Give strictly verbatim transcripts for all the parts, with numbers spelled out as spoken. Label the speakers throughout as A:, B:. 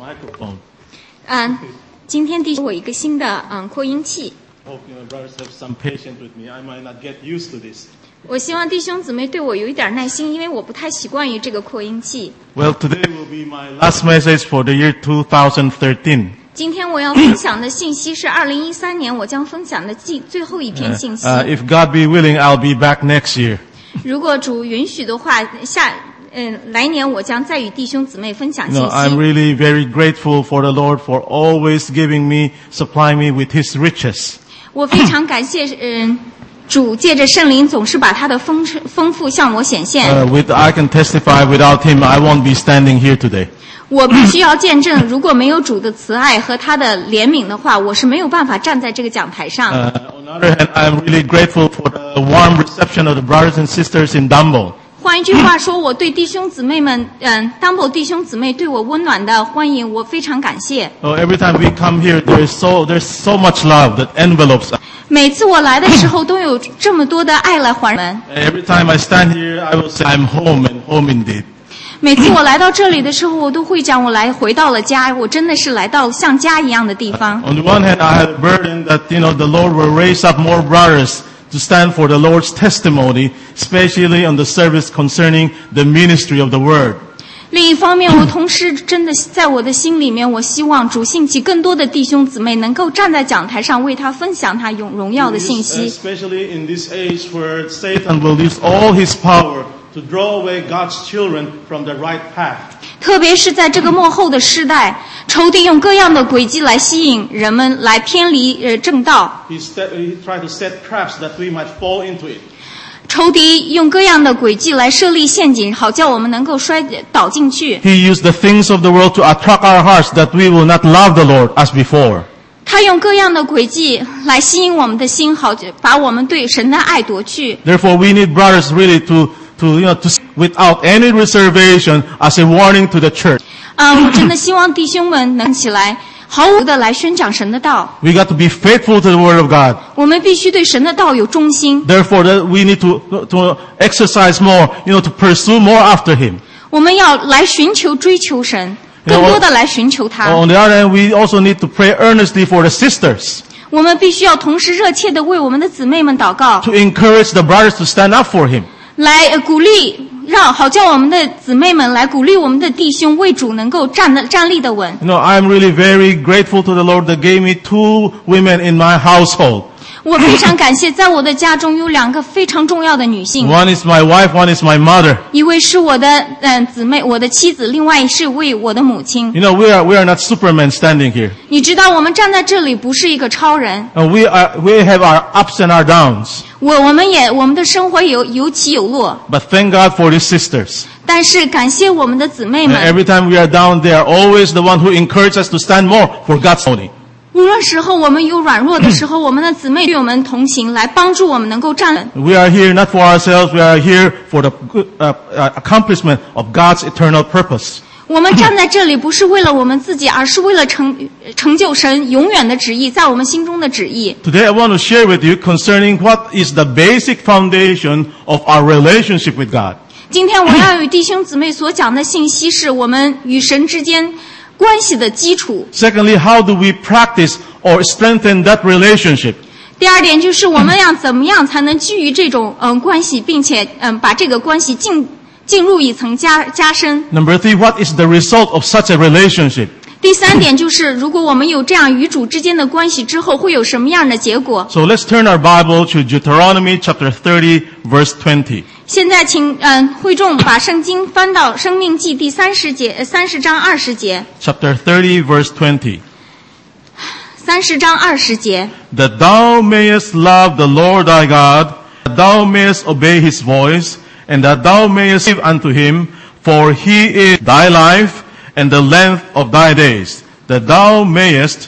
A: microphone.
B: 嗯，今天弟兄我一个新的嗯扩音器。
A: Hope you know, brothers have some patience with me. I might not get used to this.
B: 我希望弟兄姊妹对我有一点耐心，因为我不太习惯于这个扩音器。
A: Well, today will be my last message for the year twenty thirteen.
B: 今天我要分享的信息是二零一三年我将分享的最最后一篇信息。
A: Uh, if God be willing, I'll be back next year.
B: 如果主允许的话，下嗯来年我将再与弟兄姊妹分享信
A: You
B: 息。
A: know, I'm really very grateful for the Lord for always giving me, supplying me with His riches.
B: 我非常感谢嗯主借着圣灵总是把他的丰丰富向我显现。
A: Uh, with I can testify without Him, I won't be standing here today.
B: 我必须要见证，如果没有主的慈爱和他的怜悯的话，我是没有办法站在这个讲台上。
A: Uh, on the other hand, I'm really grateful for the warm reception of the brothers and sisters in Dumbo.
B: 换一句话说，我对弟兄姊妹们，嗯 ，Dumbo 弟兄姊妹对我温暖的欢迎，我非常感谢。
A: Oh, every time we come here, there's so there's so much love that envelopes us.
B: 每次我来的时候，都有这么多的爱来还人。
A: Every time I stand here, I will say, I'm home and home indeed.
B: 每次我来到这里的时候，我都会讲我来回到了家，我真的是来到像家一样的地方。
A: On the one hand, I have a burden that, you know, the Lord will raise up more brothers to stand for the Lord's testimony, especially on the service concerning the ministry of the Word.
B: 另一方面，我同时真的在我的心里面，我希望主兴起更多的弟兄姊妹能够站在讲台上为他分享他荣荣耀的信息。
A: Especially in this age where Satan will use all his power to draw away God's children from the right path.
B: 特别是在这个末后的世代，仇敌用各样的诡计来吸引人们来偏离呃正道。
A: He, set, he tried to set traps that we might fall into it.
B: 仇敌用各样的诡计来设立陷阱，好叫我们能够摔倒进去。
A: He used the things of the world to attract our hearts that we will not love the Lord as before.
B: 他用各样的诡计来吸引我们的心，好把我们对神的爱夺去。
A: Therefore, we need brothers really to, to, you know, to without any reservation as a warning to the church.
B: 啊、我真的希望弟兄们能起来，毫无的来宣讲神的道。
A: We got to be faithful to the Word of God.
B: 我们必须对神的道有忠心。
A: Therefore, that we need to, to exercise more, you know, to pursue more after Him.
B: 我们要来寻求、追求神，
A: You know
B: 更多的来寻求他。
A: On the other hand, we also need to pray earnestly for the sisters,
B: 我们必须要同时热切的为我们的姊妹们祷告，
A: to encourage the brothers to stand up for Him.
B: 来呃鼓励，让好叫我们的姊妹们来鼓励我们的弟兄为主能够站的站立的稳。
A: You know, I'm really very grateful to the Lord that gave me two women in my household.
B: 我非常感谢，在我的家中有两个非常重要的女性，
A: One is my wife, one is my mother.
B: 一位是我的嗯姊妹，我的妻子，另外是为我的母亲。
A: You know, we are, we are not supermen standing here.
B: 你知道，我们站在这里不是一个超人，
A: And we are, we have our ups and our downs.
B: 我我们也我们的生活有有起有落，
A: But thank God for these sisters.
B: 但是感谢我们的姊妹
A: And
B: 们，
A: every time we are down, they are always the one who encourages us to stand more for God's only.
B: 无论时候我们有软弱的时候，我们的姊妹与我们同行，来帮助我们能够站稳。
A: We are here not for ourselves, we are here for the good, uh, uh, accomplishment of God's eternal purpose.
B: 我们站在这里不是为了我们自己，而是为了成成就神永远的旨意，在我们心中的旨意。
A: Today I want to share with you concerning what is the basic foundation of our relationship with God.
B: 今天我要与弟兄姊妹所讲的信息，是我们与神之间关系的基础。
A: Secondly, how do we practice or strengthen that relationship?
B: 第二点就是我们要怎么样才能基于这种嗯关系，并且嗯把这个关系进进入一层加加深。
A: Number three, what is the result of such a relationship?
B: 第三点就是，如果我们有这样与主之间的关系之后，会有什么样的结果？
A: So let's turn our Bible to Deuteronomy chapter thirty, verse twenty.
B: 现在请嗯会众把圣经翻到《生命记》第三十节，三十章二十节，
A: Chapter thirty, verse twenty.
B: 三十章二十节。
A: That thou mayest love the Lord thy God, that thou mayest obey his voice, and that thou mayest give unto him, for he is thy life and the length of thy days, that thou mayest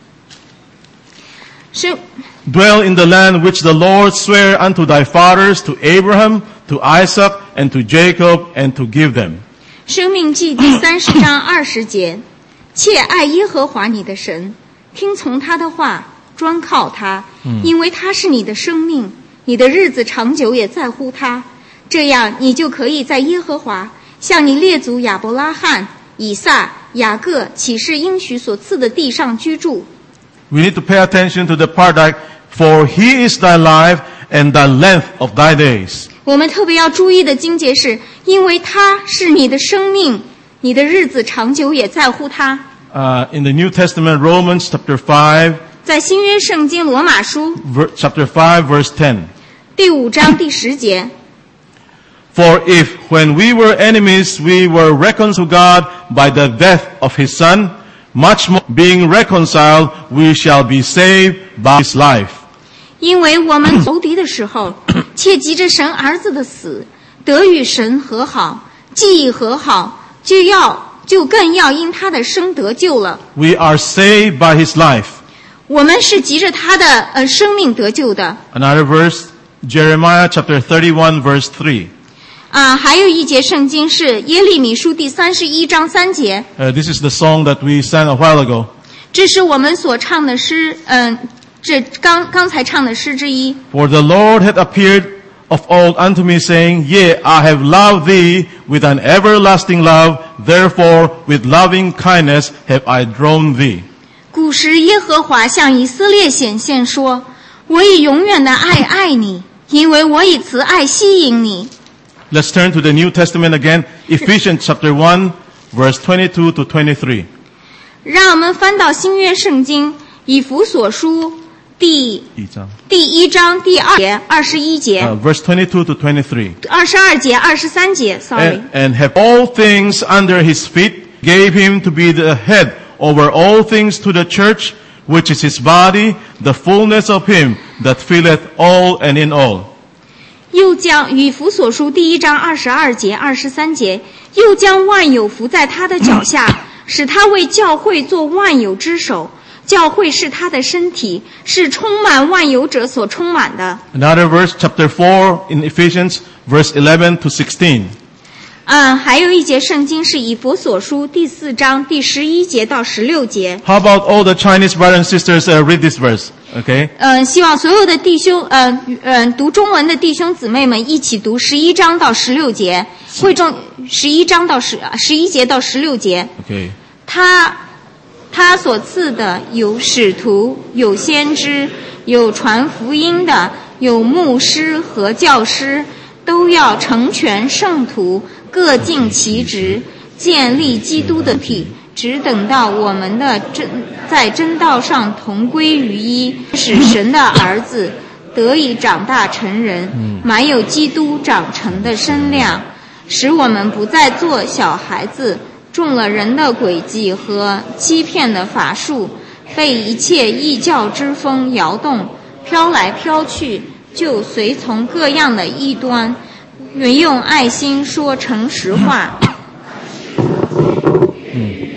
B: 是
A: dwell in the land which the Lord sware unto thy fathers, to Abraham, to Isaac, and to Jacob, and to give them.
B: 生命记第三十章二十节，切爱耶和华你的神，听从他的话，专靠他，因为他是你的生命，你的日子长久也在乎他。这样，你就可以在耶和华向你列祖亚伯拉罕、以撒、 雅各岂是应许所赐的地上居住？
A: We need to pay attention to the part that, for he is thy life and the length of thy days.
B: 我们特别要注意的经节是，因为他是你的生命，你的日子长久也在乎他。
A: Uh, in the New Testament, Romans chapter five,
B: 在新约圣经罗马书
A: ver, chapter five, verse ten.
B: 第五章第十节，
A: For if, when we were enemies, we were reconciled to God by the death of his Son, much more being reconciled, we shall be saved by his life.
B: 因为我们仇敌的时候，切急着神儿子的死，得与神和好，既已和好，就要就更要因他的生得救了。
A: We are saved by his life.
B: 我们是急着他的呃生命得救的。
A: Another verse, Jeremiah chapter thirty-one, verse three.
B: 啊，还有一节圣经是耶利米书第三十一章三节，
A: Uh, this is the song that we sang a while ago.
B: 这是我们所唱的诗，嗯、这刚刚才唱的诗之一。
A: For the Lord hath appeared of old unto me, saying, Yea, I have loved thee with an everlasting love, therefore with loving kindness have I drawn thee.
B: 古时耶和华向以色列显现说：“我以永远的爱爱你，因为我以慈爱吸引你。”
A: Let's turn to the New Testament again, Ephesians chapter one, verse twenty-two to twenty-three.
B: 让我们翻到新约圣经以弗所书第第一章第二节二十一节
A: Uh, verse twenty-two to twenty-three.
B: 二十二节二十三节 ，sorry。
A: And, and have all things under his feet, gave him to be the head over all things to the church, which is his body, the fullness of him that filleth all and in all.
B: 又将以弗所书第一章二十二节二十三节，又将万有伏在他的脚下，使他为教会做万有之首。教会是他的身体，是充满万有者所充满的。
A: Another verse, chapter four in Ephesians, verse eleven to sixteen.
B: 嗯，还有一节圣经是以弗所书第四章第十一节到十六节。
A: How about all the Chinese brothers and sisters uh, read this verse? Okay.
B: 嗯，希望所有的弟兄，嗯、呃、嗯，读中文的弟兄姊妹们一起读十一章到十六节，会众十一章到十十一节到十六节。
A: Okay.
B: 他他所赐的有使徒，有先知，有传福音的，有牧师和教师，都要成全圣徒，各尽其职，建立基督的体，只等到我们的真在真道上同归于一，使神的儿子得以长大成人，满有基督长成的身量，使我们不再做小孩子，中了人的诡计和欺骗的法术，被一切异教之风摇动，飘来飘去，就随从各样的异端，唯用爱心说诚实话。
A: 嗯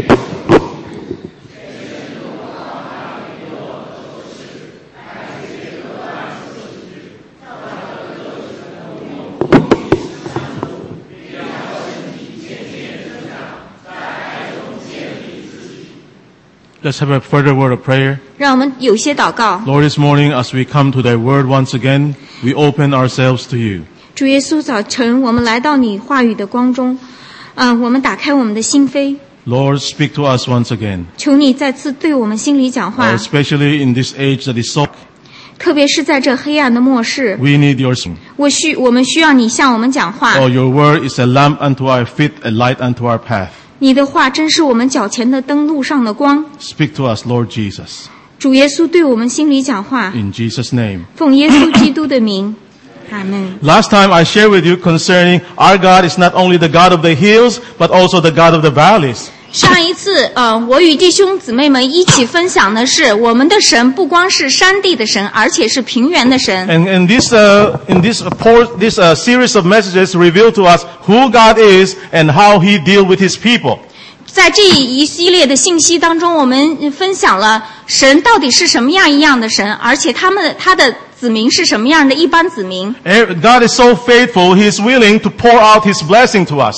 A: Let's have a further word of prayer.
B: 让我们有些祷告。
A: Lord, this morning as we come to thy word once again, we open ourselves to you.
B: 主耶稣，早晨我们来到你话语的光中，啊、我们打开我们的心扉，
A: Lord, speak to us once again,
B: 求你再次对我们心里讲话，
A: especially in this age that is so.
B: 特别是在这黑暗的末世，
A: We need your song.
B: 我需我们需要你向我们讲话。
A: Oh, your word is a lamp unto our feet, a light unto our path.
B: 你的话真是我们脚前的灯，路上的光。
A: Speak to us, Lord Jesus.
B: 主耶稣对我们心里讲话，
A: In Jesus' name.
B: 奉耶稣基督的名，阿门。
A: Last time I shared with you concerning our God is not only the God of the hills, but also the God of the valleys.
B: 上一次，呃，我与弟兄姊妹们一起分享的是，我们的神不光是山地的神，而且是平原的神。
A: And in this, uh, in this, uh, por- this uh, series of messages reveal to us who God is and how He deals with His people.
B: 在这一系列的信息当中，我们分享了神到底是什么样一样的神，而且他们他的子民是什么样的一般子民。
A: God is so faithful, He is willing to pour out His blessing to us.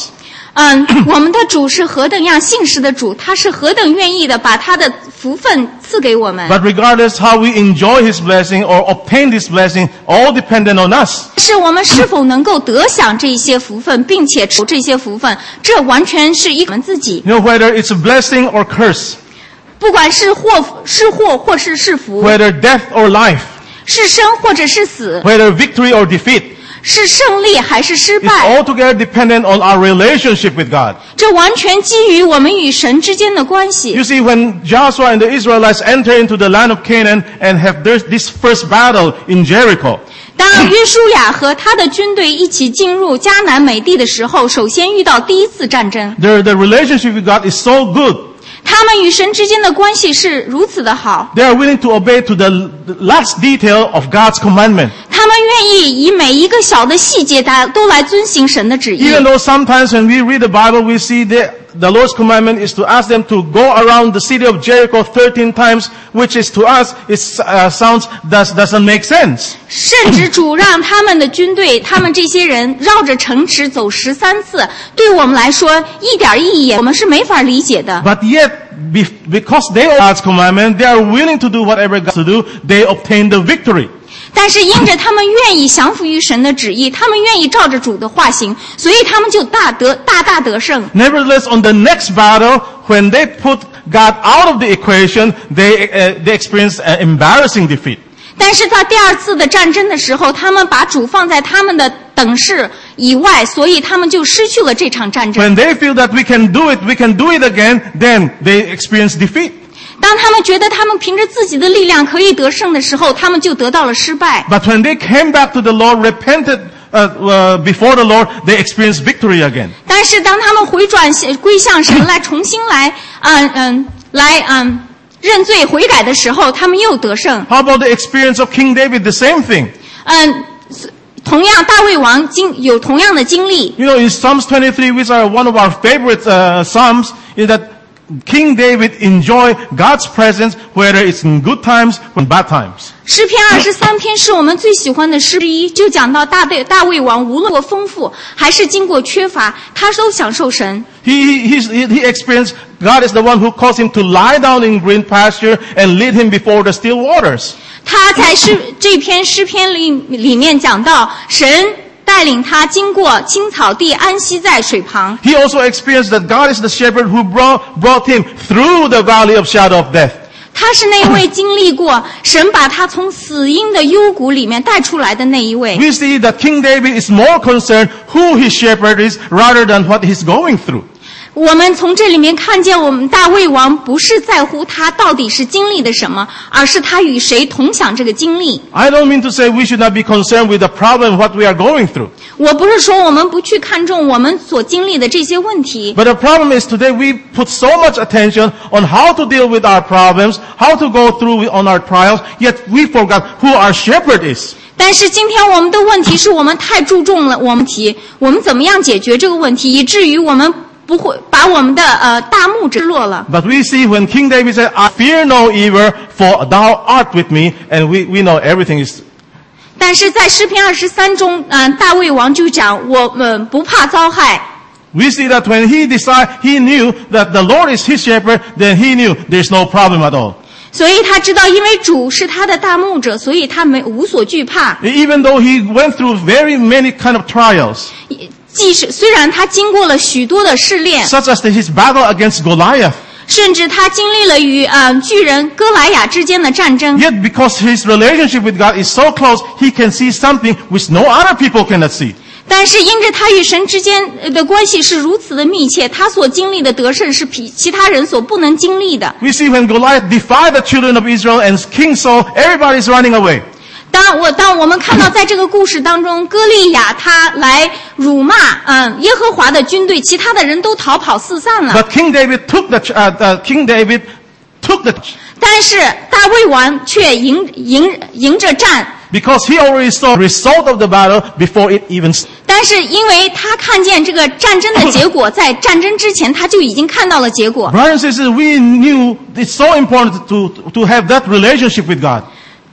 B: 嗯，我们的主是何等样信实的主，他是何等愿意的把他的福分赐给我们。
A: But regardless how we enjoy His blessing or obtain this blessing, all dependent on us.
B: 是我们是否能够得享这些福分，并且持这些福分，这完全是依我们自己。
A: You know, whether it's a blessing or curse,
B: 不管是祸是祸或是是福，
A: whether death or life,
B: 是生或者是死，
A: whether victory or defeat,
B: 是胜利还是失
A: it's
B: 败，
A: altogether dependent on our relationship with God.
B: 这完全基于我们与神之间的关系。
A: You see, when Joshua and the Israelites enter into the land of Canaan and have this, this first battle in Jericho,
B: 当约书亚和他的军队一起进入迦南美地的时候，首先遇到第一次战争。
A: their, the relationship with God is so good.
B: 他们与神之间的关系是如此的好，
A: They are willing to obey to the last detail of God's commandment.
B: 他们愿意以每一个小的细节都来遵行神的旨意。
A: Even though sometimes when we read the Bible, we see that the Lord's commandment is to ask them to go around the city of Jericho thirteen times, which is to us, it uh, sounds, does, doesn't make sense.
B: 甚至主让他们的军队，他们这些人绕着城池走十三次，对我们来说一点意义我们是没法理解的。
A: But yet, because they obey God's commandment, they are willing to do whatever God to do, they obtain the victory.
B: 但是因着他们愿意降服于神的旨意，他们愿意照着主的话行，所以他们就大得大大得胜。
A: Nevertheless, on the next battle, when they put God out of the equation, they, uh, they experience an embarrassing defeat.
B: 但是在第二次的战争的时候，他们把主放在他们的等式以外，所以他们就失去了这场战争。
A: When they feel that we can do it, we can do it again, then they experience defeat.
B: 当他们觉得他们凭着自己的力量可以得胜的时候，他们就得到了失败。
A: But when they came back to the Lord, repented uh, uh, before the Lord, they experienced victory again.
B: 但是当他们回转归向神来重新来嗯嗯来嗯认罪悔改的时候，他们又得胜。
A: How about the experience of King David? The same thing.
B: 嗯，同样大卫王经有同样的经历。
A: You know, in Psalms twenty-three, which are one of our favorite uh, Psalms, is that King David enjoyed God's presence, whether it's in good times or in bad times.
B: 诗篇二十三篇是我们最喜欢的诗之一，就讲到大卫大卫王无论过丰富还是经过缺乏，他都享受神。
A: He, he, he, he experienced God is the one who caused him to lie down in green pasture and lead him before the still waters.
B: 他在诗这篇诗篇里里面讲到神带领他经过青草地，安息在水旁。
A: He also experienced that God is the shepherd who brought, brought him through the valley of shadow of death.
B: 他是那位经历过神把他从死荫的幽谷里面带出来的那一位。
A: We see that King David is more concerned who his shepherd is rather than what he's going through.
B: 我们从这里面看见，我们大卫王不是在乎他到底是经历的什么，而是他与谁同享这个经历。
A: I don't mean to say we should not be concerned with the problem what we are going through.
B: 我不是说我们不去看重我们所经历的这些问题，
A: But the problem is today we put so much attention on how to deal with our problems, how to go through on our trials, yet we forgot who our shepherd is.
B: 但是今天我们的问题是我们太注重了我们题，我们怎么样解决这个问题，以至于我们不会把我们的呃大牧者落了。
A: But we see when King David said, I fear no evil, for thou art with me, and we, we know everything is.
B: 但是在诗篇二十三中，嗯、呃，大卫王就讲我们、呃、不怕遭害。
A: We see that when he decided, he knew that the Lord is his shepherd, then he knew there's no problem at all.
B: 所以他知道，因为主是他的大牧者，所以他没无所惧怕。
A: Even though he went through very many kind of trials,
B: 即使虽然他经过了许多的试炼，
A: such as his battle against Goliath,
B: 甚至他经历了与呃巨人哥莱雅之间的战争，
A: yet because his relationship with God is so close, he can see something which no other people cannot see.
B: 但是因着他与神之间的关系是如此的密切，他所经历的得胜是比其他人所不能经历的。
A: We see when Goliath defied the children of Israel and King Saul, everybody is running away.
B: 当我当我们看到在这个故事当中，歌利亚他来辱骂嗯耶和华的军队，其他的人都逃跑四散了。
A: But King David took the, uh, uh, King David took the,
B: 但是大卫王却赢赢赢着战。
A: because he already saw the result of the battle before it even.
B: 但是因为他看见这个战争的结果，在战争之前他就已经看到了结果。
A: Brothers and sisters, we knew it's so important to, to have that relationship with God.
B: 弟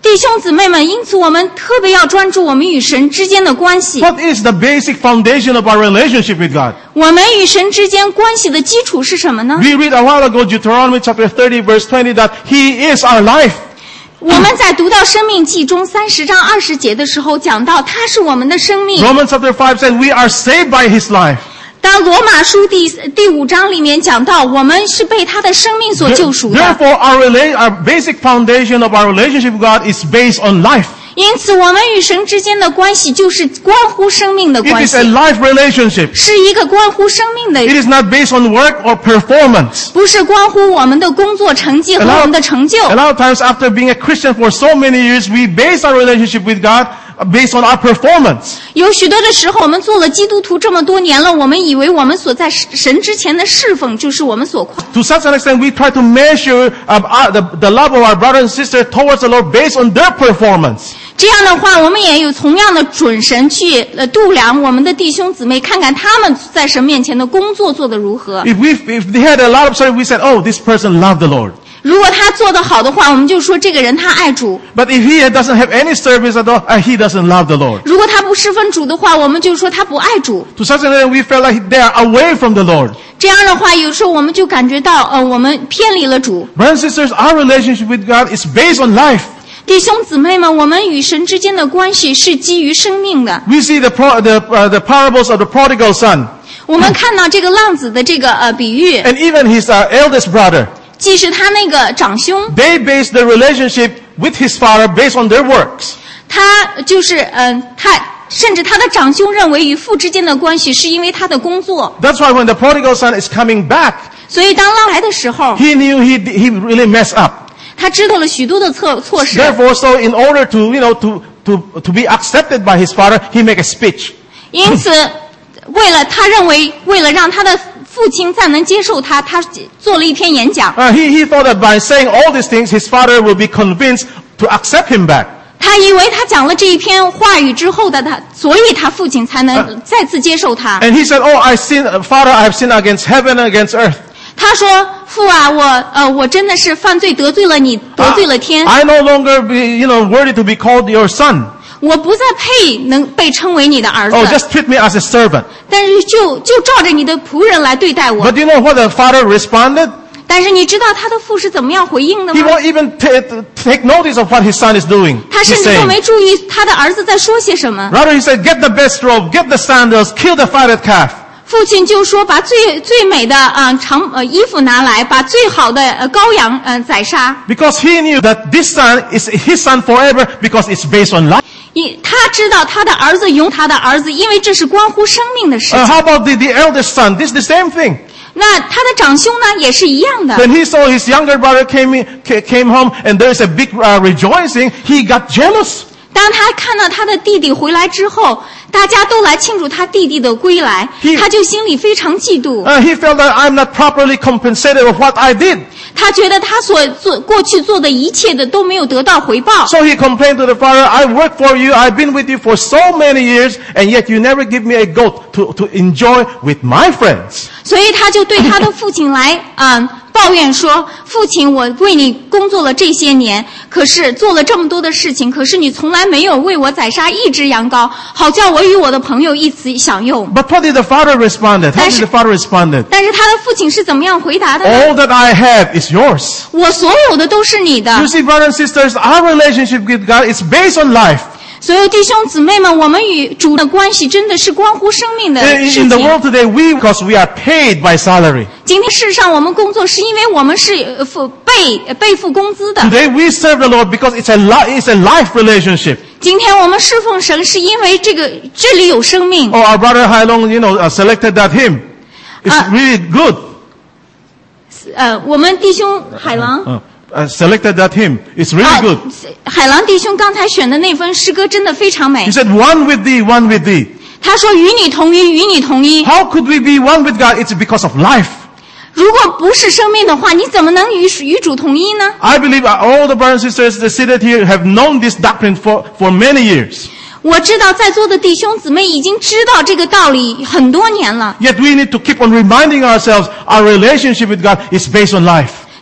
B: 弟兄姊妹们，因此我们特别要专注我们与神之间的关系。
A: What is the basic foundation of our relationship with God?
B: 我们与神之间关系的基础是什么呢？
A: We read a while ago, Deuteronomy chapter thirty, verse twenty, that He is our life.
B: 我们在读到生命记中三十章二十节的时候，讲到他是我们的生命。
A: Romans chapter five said we are saved by His life.
B: 当罗马书第第五章里面讲到，我们是被他的生命所救赎的。
A: Therefore, our, rela- our basic foundation of our relationship with God is based on life.
B: 因此，我们与神之间的关系就是关乎生命的
A: It
B: 关
A: is
B: 系，
A: a life relationship.
B: 是一个关乎生命的，
A: It is not based on work or performance.
B: 不是关乎我们的工作成绩和
A: A
B: 我
A: lot,
B: 们的成就。
A: a lot of times after being a Christian for so many years, we base our relationship with God based on our performance.
B: 有许多的时候，我们做了基督徒这么多年了，我们以为我们所在神之前的侍奉就是我们所夸。
A: To such an extent, we try to measure um, our, the, the love of our brothers and sisters towards the Lord based on their performance.
B: 这样的话，我们也有同样的准绳去呃度量我们的弟兄姊妹，看看他们在神面前的工作做得如何。
A: If we if they had a lot of service, we said, "Oh, this person loved the Lord."
B: 如果他做得好的话，我们就说这个人他爱主；
A: But if he doesn't have any service at all, uh, he doesn't love the Lord.
B: 如果他不侍奉主的话，我们就说他不爱主。
A: To such an extent, we felt like they are away from the Lord.
B: 这样的话，有时候我们就感觉到，呃，我们偏离了主。
A: Brothers and sisters, our relationship with God is based on life.
B: 弟兄姊妹们，我们与神之间的关系是基于生命的。
A: We see the pro, the uh, the parables of the prodigal son,
B: 我们看到这个浪子的这个呃比喻，
A: and even his uh, eldest brother.
B: 既是他那个长兄，
A: They based their relationship with his father based on their works.
B: 他就是嗯、呃，他甚至他的长兄认为与父之间的关系是因为他的工作，
A: That's why when the prodigal son is coming back,
B: 所以当浪来的时候，
A: he knew he he really messed up.
B: 他知道了许多的错错事。
A: Therefore, so in order to you know to to to be accepted by his father, he make a speech.
B: 因此，为了他认为，为了让他的父亲再能接受他，他做了一篇演讲。
A: Uh, he he thought that by saying all these things, his father will be convinced to accept him back.
B: 他以为他讲了这一篇话语之后的他，所以他父亲才能
A: 呃
B: 再次接受他。
A: And he said, "Oh, I sin, Father, I have sinned against heaven and against earth.
B: 他说：“父啊，我呃，我真的是犯罪得罪了你，得罪了天，
A: I no longer be you know worthy to be called your son.
B: 我不再配能被称为你的儿子。
A: Oh, just treat me as a servant."
B: 但是就就照着你的仆人来对待我。
A: But you know what the father responded?
B: 但是你知道他的父是怎么样回应的
A: He
B: 吗？
A: won't even t- take notice of what his son is doing.
B: 他
A: He's
B: 甚至都
A: saying.
B: 没注意他的儿子在说些什么。
A: Rather, he said, "Get the best robe, get the sandals, kill the fatted calf."
B: 父亲就说：“把最最美的啊、呃、长呃衣服拿来，把最好的呃羔羊呃宰杀。
A: Because he knew that this son is his son forever because it's based on life.
B: 因他知道他的儿子永他的儿子，因为这是关乎生命的事
A: Uh,
B: 情。
A: how about the, the eldest son? This is the same thing.
B: 那他的长兄呢，也是一样的。
A: When he saw his younger brother came in, ca- came home and there's a big uh, rejoicing, he got jealous.
B: 当他看到他的弟弟回来之后，大家都来庆祝他弟弟的归来，
A: He-
B: 他就心里非常嫉妒。
A: Uh, he felt that I'm not properly compensated of what I did.
B: 他觉得他所做过去做的一切的都没有得到回报，
A: So he complained to the father, "I worked for you, I've been with you for so many years, and yet you never give me a goat to, to enjoy with my friends."
B: 所以他就对他的父亲来嗯抱怨说：“父亲，我为你工作了这些年，可是做了这么多的事情，可是你从来没有为我宰杀一只羊羔，好叫我与我的朋友一起享用。
A: But what did the father respond? How
B: 但是-
A: did the father respond?
B: 但是他的父亲是怎么样回答的呢？
A: All that I have is yours.
B: 我所有的都是你的。
A: You see, brothers and sisters, our relationship with God is based on life.
B: 所有弟兄姊妹们，我们与主的关系真的是关乎生命的
A: In,
B: 事
A: in the
B: 情。
A: world today, we, because we are paid by salary.
B: 今天世上我们工作是因为我们是呃付被呃背负工资的。
A: Today, we serve the Lord because it's a, li- it's a life relationship.
B: 今天我们侍奉神是因为这个这里有生命。
A: Oh, our brother Hailong, you know, uh, selected that hymn. It's
B: Uh,
A: really good.
B: 呃，我们弟兄海郎。
A: Uh, uh, selected that hymn. It's really
B: 啊
A: good.
B: 海郎弟兄刚才选的那份诗歌真的非常美
A: He。said, "One with thee, one with thee."
B: 他说：“与你同一，与你同一。
A: How could we be one with God? It's because of life.
B: 如果不是生命的话，你怎么能与与主同一呢？”
A: I believe all the brothers and sisters that seated here have known this doctrine for, for many years.
B: 我知道在座的弟兄姊妹已经知道这个道理很多年了，
A: Yet we need to keep on reminding ourselves our relationship with God is based on life.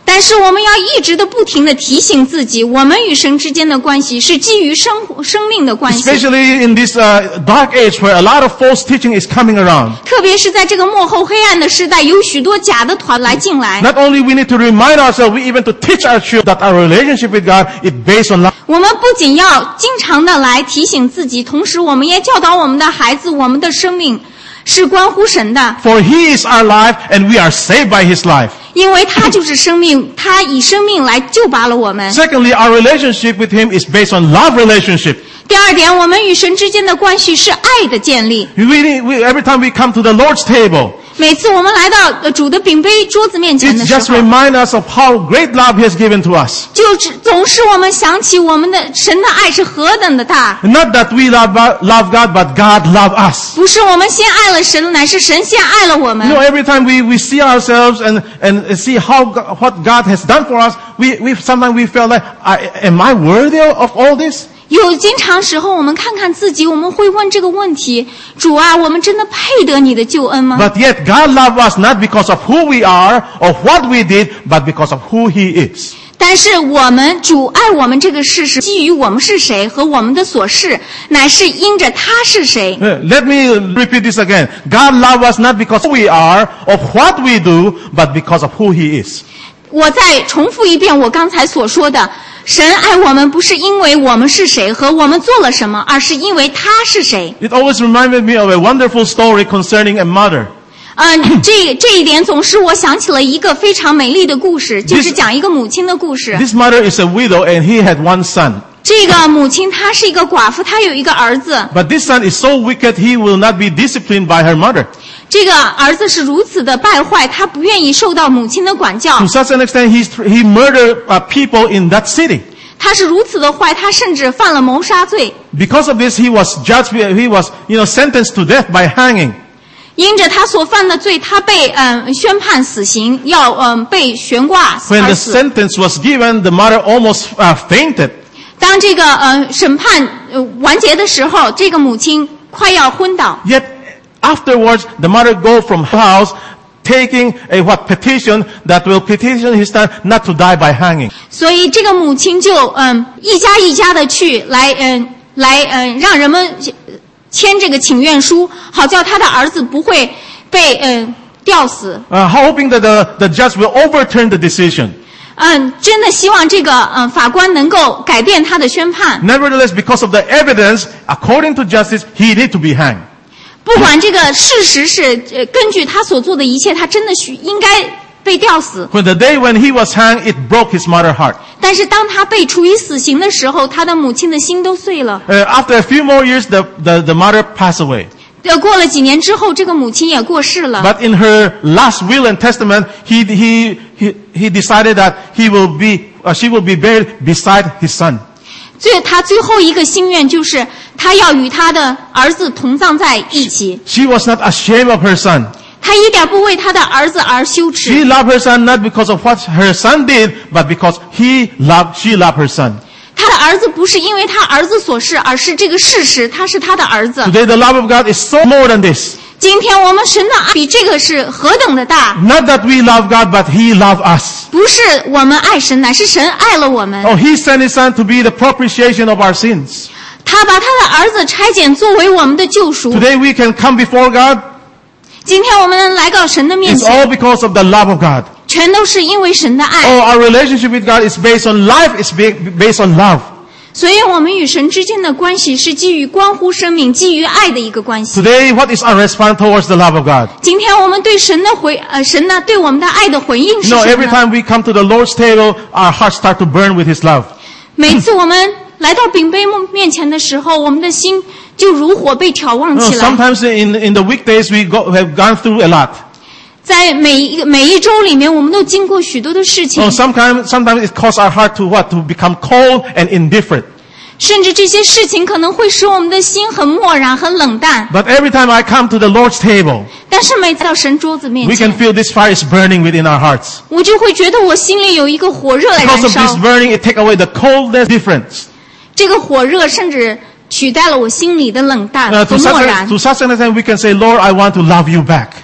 B: 但是我们要一直的不停的提醒自己，我们与神之间的关系是基于生活生命的关系。
A: Especially in this uh, dark age where a lot of false teaching is coming around.
B: 特别是在这个末后黑暗的时代，有许多假的团来进来。
A: Not only we need to remind ourselves, we even to teach our children that our relationship with God is based on love.
B: 我们不仅要经常的来提醒自己，同时我们也教导我们的孩子，我们的生命是关乎神的。
A: For He is our life, and we are saved by His life.
B: 因为他就是生命，他以生命来救拔了我们。
A: Secondly, our relationship with Him is based on love relationship.
B: 第二点，我们与神之间的关系是爱的建立。
A: We, we, every time we come to the Lord's table,
B: 每次我们来到主的饼杯桌子面前的
A: it
B: 时候，
A: just reminds us of how great love He has given to us.
B: 就总是我们想起我们的神的爱是何等的大。
A: Not that we love, love God, but God love us.
B: 不是我们先爱了神，乃是神先爱了我们。
A: You know, every time we, we see ourselves and, and see how God, what God has done for us, we, we sometimes we feel like, I, am I worthy of all this?
B: 有经常时候我们看看自己，我们会问这个问题，主啊，我们真的配得你的救恩吗？
A: But yet God loves us not because of who we are or what we did, but because of who He is.
B: 但是我们主爱我们这个事实基于我们是谁和我们的所事，乃是因着他是谁。
A: Let me repeat this again. God loves us not because of who we are or what we do, but because of who He is.
B: 我再重复一遍我刚才所说的，神爱我们不是因为我们是谁和我们做了什么，而是因为他是谁。
A: It always reminded me of a wonderful story concerning a mother.
B: 嗯、呃，这这一点总是我想起了一个非常美丽的故事，就是讲一个母亲的故事。
A: This mother is a widow and he had one son.
B: 这个母亲她是一个寡妇，她有一个儿子。
A: But this son is so wicked he will not be disciplined by her mother.
B: 这个儿子是如此的败坏，他不愿意受到母亲的管教。
A: To such an extent, he's, he murdered uh, people in that city.
B: 他是如此的坏，他甚至犯了谋杀罪。
A: Because of this, he was judged. He was, you know, sentenced to death by hanging.
B: 因着他所犯的罪，他被嗯、呃、宣判死刑，要嗯、呃、被悬挂
A: When
B: 而
A: the
B: 死。
A: sentence was given, the mother almost uh, fainted.
B: 当这个呃审判呃完结的时候，这个母亲快要昏倒。
A: Yet afterwards, the mother go from house, taking a what petition that will petition his son not to die by hanging.
B: 所以这个母亲就嗯、呃、一家一家的去来嗯、呃、来嗯、呃、让人们签这个请愿书，好叫他的儿子不会被嗯、呃、吊死。
A: Uh, hoping that the, the judge will overturn the decision.
B: 嗯，真的希望这个嗯、呃、法官能够改变他的宣判。
A: Nevertheless, because of the evidence, according to justice, he need to be hanged.
B: 不管这个事实是呃根据他所做的一切，他真的需应该被吊死。
A: When the day when he was hanged, it broke his mother's heart.
B: 但是当他被处以死刑的时候，他的母亲的心都碎了。
A: Uh, after a few more years, the, the, the mother passed away.
B: 呃，过了几年之后，这个母亲也过世了。
A: But in her last will and testament, he, he, he, he decided that he will be, uh, she will be buried beside his son.
B: 最他最后一个心愿就是他要与他的儿子同葬在一起。
A: She was not ashamed of her son.
B: 他一点不为他的儿子而羞
A: She
B: 耻。
A: loved her son not because of what her son did, but because he loved, she loved her son.
B: 他的儿子不是因为他儿子所事，而是这个事实，他是他的儿子。
A: Today, the love of God is so more than this.
B: 今天我们神的爱比这个是何等的大！
A: Not that we love God, but He loved us.
B: 不是我们爱神，乃是神爱了我们。
A: Oh, He sent His Son to be the propitiation of our sins.
B: 他把他的儿子差遣作为我们的救赎。
A: Today we can come before God.
B: 今天我们来到神的面
A: It's
B: 前，
A: all because of the love of God.
B: 全都是因为神的爱。
A: Oh, our relationship with God is based on life. It's based on love.
B: 所以我们与神之间的关系是基于关乎生命、基于爱的一个关系。
A: Today, what is our response towards the love of God?
B: 今天我们对神的回呃神呢对我们的爱的回应是
A: You know,
B: 什
A: every
B: 么呢？
A: time we come to the Lord's table, our hearts start to burn with His love.
B: 每次我们来到饼杯面前的时候，我们的心就如火被挑旺
A: You know,
B: 起来。
A: sometimes in, in the weekdays, we go, have gone through a lot.
B: 在每一个每一周里面，我们都经过许多的事情
A: Oh, sometimes, sometimes it causes our heart to what? To become cold and indifferent.
B: 甚至这些事情可能会使我们的心很漠然、很冷淡。
A: But every time I come to the Lord's table,
B: 但是每次到神桌子面
A: we
B: 前
A: can，feel this fire is burning within our hearts.
B: 我就会觉得我心里有一个火热来
A: Because
B: 燃
A: of this
B: 烧。
A: burning, it takes away the coldness difference.
B: 这个火热甚至取代了我心里的冷淡
A: Uh,
B: 和
A: to,
B: 漠
A: such
B: 然
A: a, to。such an extent, we can say, Lord, I want to love you back.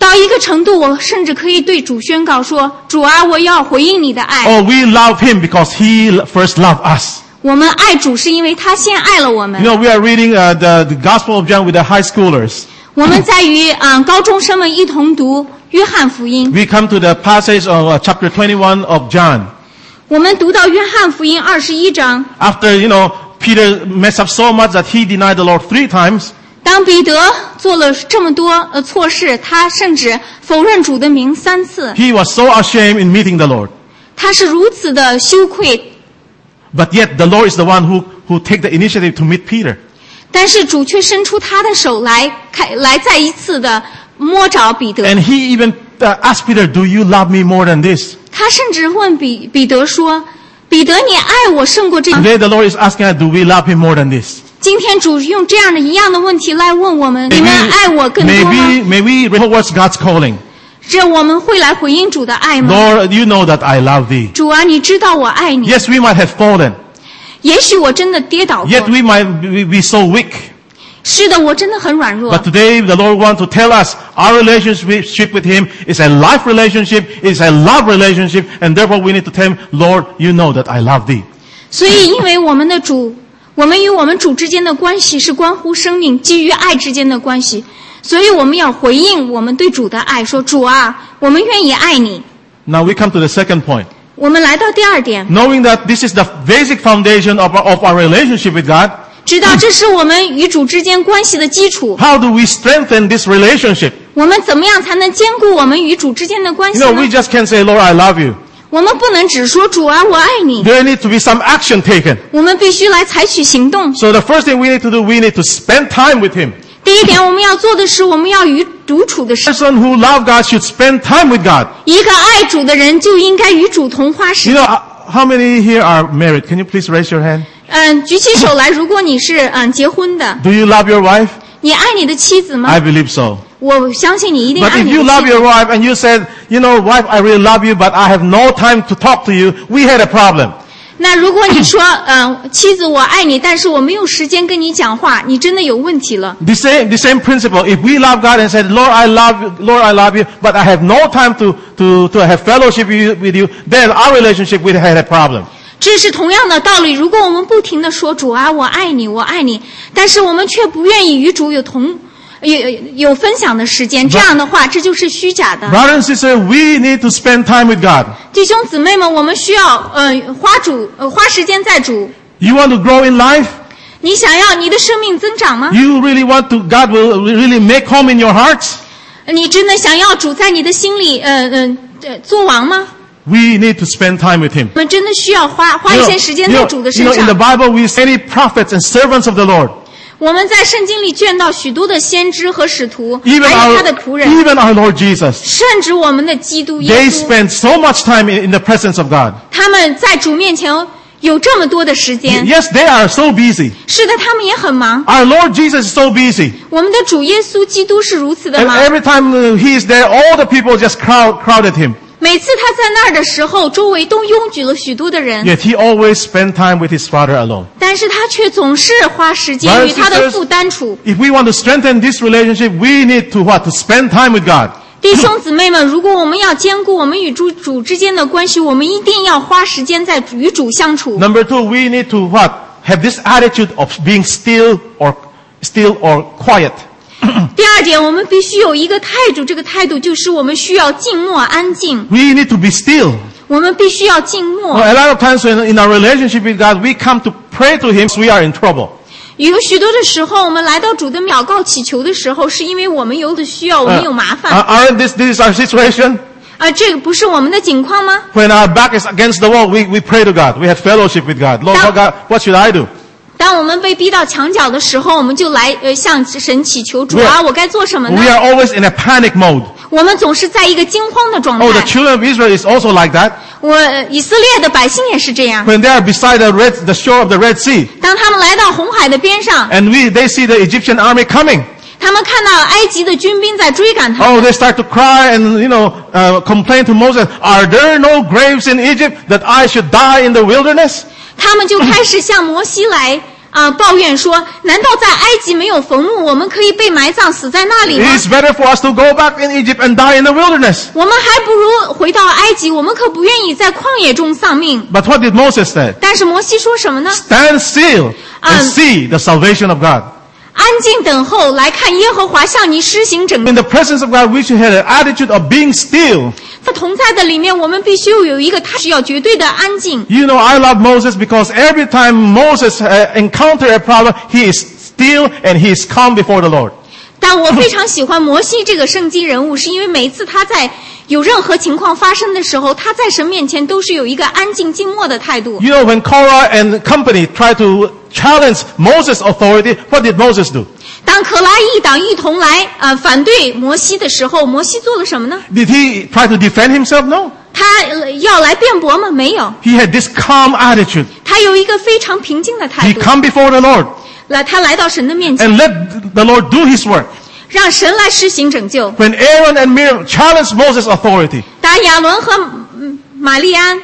B: 到一个程度，我甚至可以对主宣告说：主啊，我要回应你的爱。
A: Oh, we love him because he first loved us.
B: 我们爱主是因为他先爱了我们。
A: You know, we are reading uh, the, the Gospel of John with the high schoolers.
B: 我们在与嗯、呃、高中生们一同读约翰福音。
A: We come to the passage of uh, chapter twenty-one of John.
B: 我们读到约翰福音二十一章。
A: After, you know, Peter messed up so much that he denied the Lord three times.
B: 当彼得做了这么多呃错事，他甚至否认主的名三次。
A: He was so ashamed in meeting the Lord.
B: 他是如此的羞愧。
A: But yet the Lord is the one who, who take the initiative to meet Peter.
B: 但是主却伸出他的手来，开来再一次的摸着彼得。
A: And he even uh, asked Peter, do you love me more than this?
B: 他甚至问彼彼得说：彼得，你爱我胜过这样。
A: Today the Lord is asking us, do we love him more than this?
B: 今天主用这样的一样的问题来问我们：你们爱我更多吗？
A: Maybe, may we read towards God's calling.
B: 这我们会来回应主的爱吗？
A: Lord, you know that I love thee.
B: 主啊，你知道我爱你。
A: Yes, we might have fallen.
B: 也许我真的跌倒过。
A: Yet we might be, be so weak.
B: 是的，我真的很软弱。
A: But today the Lord wants to tell us our relationship with him is a life relationship, is a love relationship, and therefore we need to tell him, Lord, you know that I love thee.
B: 所以因为我们的主，我们与我们主之间的关系是关乎生命，基于爱之间的关系，所以我们要回应我们对主的爱，说主啊，我们愿意爱你。
A: Now we come to the second point.
B: 我们来到第二点，
A: Knowing that this is the basic foundation of our, of our relationship with God,
B: 知道这是我们与主之间关系的基础。
A: how do we strengthen this relationship?
B: 我们怎么样才能兼顾我们与主之间的关系
A: You know,
B: 呢？
A: we just can't say, Lord, I love you.
B: 我们不能只说主啊，我爱你，
A: There needs to be some action taken.
B: 我们必须来采取行动。
A: So the first thing we need to do, we need to spend time with him.
B: 第一点，我们要做的是，我们要与独处的
A: A
B: 时。
A: person who loves God should spend time with God.
B: 一个爱主的人就应该与主同花时
A: You
B: 间。
A: know, uh, how many here are married? Can you please raise your hand?
B: 嗯，举起手来，如果你是嗯结婚的，
A: Do you love your wife?
B: 你爱你的妻子吗？
A: I believe so.
B: 我相信你一定
A: But
B: 爱
A: if
B: 你
A: you
B: 的
A: love
B: 妻子。
A: your wife and you said, you know, wife, I really love you, but I have no time to talk to you, we had a problem.
B: 那如果你说，嗯，妻子我爱你，但是我没有时间跟你讲话，你真的有问题了。
A: The same, the same principle. If we love God and said, Lord, I love you, Lord, I love you, but I have no time to, to, to have fellowship with you, with you, then our relationship will have a problem.
B: 这是同样的道理。如果我们不停地说主啊，我爱你，我爱你，但是我们却不愿意与主有同有有分享的时间，这样的话，这就是虚假的。
A: Brothers and sisters, we need to spend time with God.
B: 弟兄姊妹们，我们需要呃花主呃花时间在主。
A: You want to grow in life?
B: 你想要你的生命增长吗？
A: You really want to, God will really make home in your hearts?
B: 你真的想要主在你的心里呃呃呃做王吗？
A: We need to spend time with him.
B: 我们真的需要花花
A: You
B: 一
A: know,
B: 些时间
A: you
B: 在
A: know,
B: 主的
A: you
B: 身
A: know, in the
B: 上。
A: Bible we see many prophets and servants of the Lord.
B: 我们在圣经里见到许多的先知和使徒，
A: Even
B: 还有
A: our,
B: 他的仆人，
A: even our Lord Jesus.
B: 甚至我们的基督耶
A: They
B: 稣，
A: spend so much time in, in the presence of God.
B: 他们在主面前有这么多的时间。
A: Yes, they are so busy.
B: 是的，他们也很忙。
A: Our Lord Jesus is so busy.
B: 我们的主耶稣基督是如此的
A: And
B: 忙。
A: every time uh, he is there, all the people just crowd, crowded him.
B: 每次他在那儿的时候，周围都拥挤了许多的人，
A: Yet he always spent time with his Father alone.
B: 但是他却总是花时间
A: Brothers
B: 与
A: and
B: 他的
A: sisters,
B: 父单处。
A: if we want to strengthen this relationship, we need to what? To spend time with God.
B: 弟兄姊妹们，如果我们要兼顾我们与主主之间的关系，我们一定要花时间在与主相处。
A: Number two, we need to what? Have this attitude of being still or still or quiet.
B: 第二点，我们必须有一个态度，这个态度就是我们需要静默安静，
A: We need to be still.
B: 我们必须要静默。
A: Well, a lot of times when in our relationship with God, we come to pray to Him, we are in trouble.
B: 有许多的时候，我们来到主的祷告祈求的时候，是因为我们有的需要，我们有麻烦。
A: Uh, aren't this this is our situation?
B: 啊，这个不是我们的境况吗？
A: When our back is against the wall, we, we pray to God. We have fellowship with God. Lord, what, God, what should I do?
B: 当我们被逼到墙角的时候，我们就来呃向神祈求主
A: We
B: 啊，
A: are-
B: 我该做什么呢
A: We？are always in a panic mode.
B: 我们总是在一个惊慌的状
A: Oh, the
B: 态。
A: children of Israel is also like that.
B: 我呃以色列的百姓也是这样。
A: When they are beside the red, the shore of the Red Sea,
B: 当他们来到红海的边上，
A: and we they see the Egyptian army coming.
B: 他们看到埃及的军兵在追赶他们，
A: Oh, they start to cry and you know uh, complain to Moses. Are there no graves in Egypt that I should die in the wilderness?
B: 他们就开始向摩西来啊、呃、抱怨说，难道在埃及没有坟墓，我们可以被埋葬死在那里吗？
A: It is better for us to go back in Egypt and die in the wilderness.
B: 我们还不如回到埃及，我们可不愿意在旷野中丧命。
A: But what did Moses say?
B: 但是摩西说什么呢？
A: Stand still and
B: Um,
A: see the salvation of God.
B: 安静等候，来看耶和华向你施行拯救。
A: In the presence of God, we should have an attitude of being still.
B: 在同在的里面，我们必须有一个他需要绝对的安静。
A: You know, I love Moses because every time Moses uh, encountered a problem, he is still and he is calm before the Lord.
B: 但我非常喜欢摩西这个圣经人物，是因为每次他在有任何情况发生的时候，他在神面前都是有一个安静静默的态度。
A: You know, when Korah and company tried to challenge Moses' authority, what did Moses do?
B: 当可拉一党一同来呃反对摩西的时候，摩西做了什么呢？
A: Did he try to defend himself? No.
B: 他、呃要来辩驳吗？没有，
A: He had this calm attitude.
B: 他有一个非常平静的态
A: He
B: 度。
A: come before the Lord
B: 来，他来到神的面前，
A: and let the Lord do his work.
B: 让神来施行拯救。
A: When Aaron and Miriam challenged Moses' authority,
B: 当亚伦和嗯玛丽安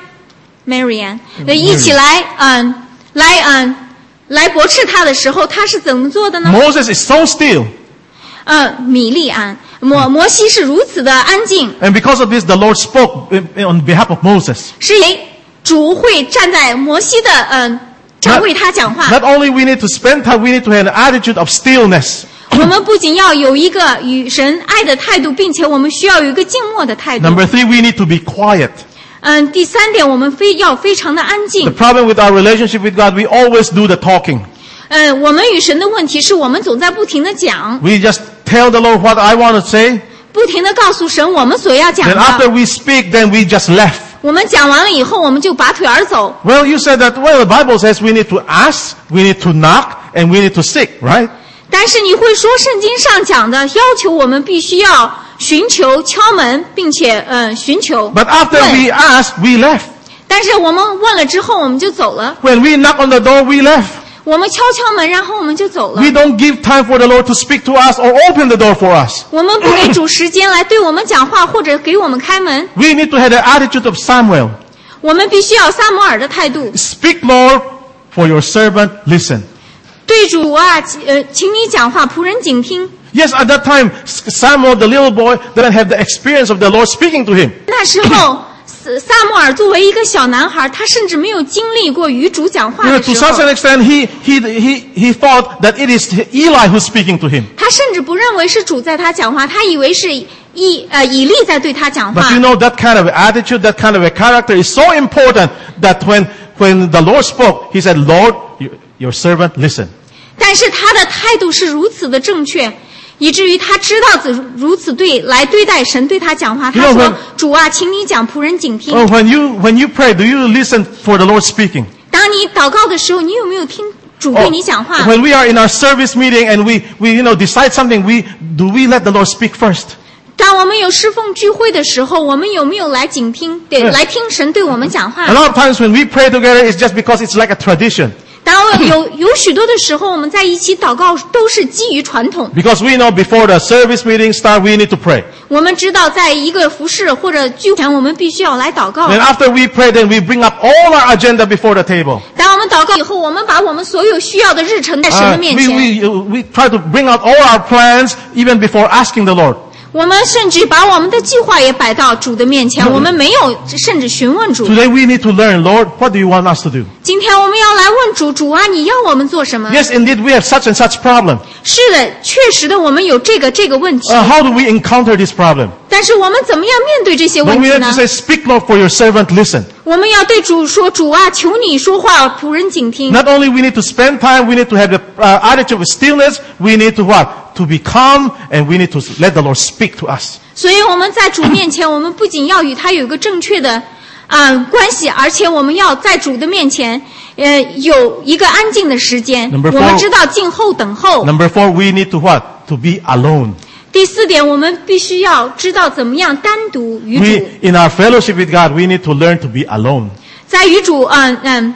B: Marian 呃一起来嗯来嗯来驳斥他的时候，他是怎么做的呢？
A: Moses is so still.
B: 呃，米利安摩摩西是如此的安静，
A: And because of this, the Lord spoke on behalf of Moses.
B: 是因为主会站在摩西的嗯上为他讲话。
A: Not only we need to spend time, we need to have an attitude of stillness.
B: 我们不仅要有一个与神爱的态度，并且我们需要有一个静默的态度。
A: Number three, we need to be quiet.
B: 嗯，第三点，我们非要非常的安
A: The
B: 静。
A: problem with our relationship with God, we always do the talking.
B: 嗯，我们与神的问题是我们总在不停的讲，
A: We just tell the Lord what I want to say.
B: 不停的告诉神我们所要讲
A: Then after
B: 的。
A: we speak, then we just left.
B: 我们讲完了以后，我们就拔腿而走。
A: Well, you said that, well, the Bible says we need to ask, we need to knock, and we need to seek, right?
B: 但是你会说圣经上讲的要求我们必须要寻求、敲门，并且嗯寻求。
A: But after
B: 问
A: we asked, we left.
B: 但是我们问了之后，我们就走了。
A: When we knock on the door, we left.
B: 我们敲敲门，然后我们就走了
A: We。don't give time for the Lord to speak to us or open the door for us.
B: 我们不给主时间来对我们讲话，或者给我们开门。
A: We need to have the attitude of Samuel.
B: 我们必须要撒母耳的态度，
A: Speak more, for your servant listen.
B: 对主啊，呃，请你讲话，仆人谨听。
A: Yes, at that time, Samuel, the little boy, didn't have the experience of the Lord speaking to him.
B: 那时候，撒母耳作为一个小男孩，他甚至没有经历过与主讲话
A: You know,
B: 的
A: to
B: 时
A: such
B: 候，
A: an extent, he, he, he, he thought that it is Eli who's speaking to him.
B: 他甚至不认为是主在他讲话，他以为是以呃以利在对他讲话
A: But。you know, that kind of attitude, that kind of a character is so important that when, when the Lord spoke, he said, Lord, your, your servant listen.
B: 但是他的态度是如此的正确，以至于他知道怎如此对来对待神对他讲话。他
A: You know
B: 说
A: when-：“
B: 主啊，请你讲，仆人谨听。
A: Oh, when you, when you pray, do you listen for the Lord speaking?
B: 当你祷告的时候，你有没有听主对
A: Oh,
B: 你讲话？
A: when we are in our service meeting and we, we, you know, decide something, we, do we let the Lord speak first?
B: 当我们有侍奉聚会的时候，我们有没有来倾听？对，
A: Yeah.
B: 来听神对我们讲话
A: A？ lot of times when we pray together, it's just because it's like a tradition.
B: 当有有许多的时候，我们在一起祷告都是基于传统。
A: Because we know before the service meeting start, we need to pray.
B: 我们知道，在一个服饰或者聚会前，我们必须要来祷告。
A: And after we pray, then we bring up all our agenda before the table.
B: 当我们祷告以后，我们把我们所有需要的日程在神
A: Uh,
B: 的面
A: we,
B: 前。
A: we, we try to bring out all our plans even before asking the Lord.
B: 我们甚至把我们的计划也摆到主的面前，我们没有甚至询问主。
A: Today we need to learn, Lord, what do you want us to do?
B: 今天我们要来问主，主啊，你要我们做什么？
A: Yes, indeed, we have such and such problem.
B: 是的，确实的，我们有这个这个问题。
A: Uh, how do we encounter this problem?
B: 但是我们怎么样面对这些
A: Then
B: 问
A: we
B: 题
A: have
B: 呢
A: to？say, speak, Lord, for your servant listen.
B: 我们要对主说：“主啊，求你说话，仆人谨听。”
A: Not only we need to spend time, we need to have the uh, attitude of stillness, we need to what? To be calm, and we need to let the Lord speak to us.
B: 所以我们在主面前，我们不仅要与他有一个正确的啊、呃关系，而且我们要在主的面前，呃，有一个安静的时间。
A: Number
B: 我们
A: four
B: 知道静候等候。
A: Number four, we need to what? To be alone.
B: 第四点，我们必须要知道怎么样单独与
A: We,
B: 主，
A: in our fellowship with God, we need to learn to be alone.
B: 在与主嗯嗯、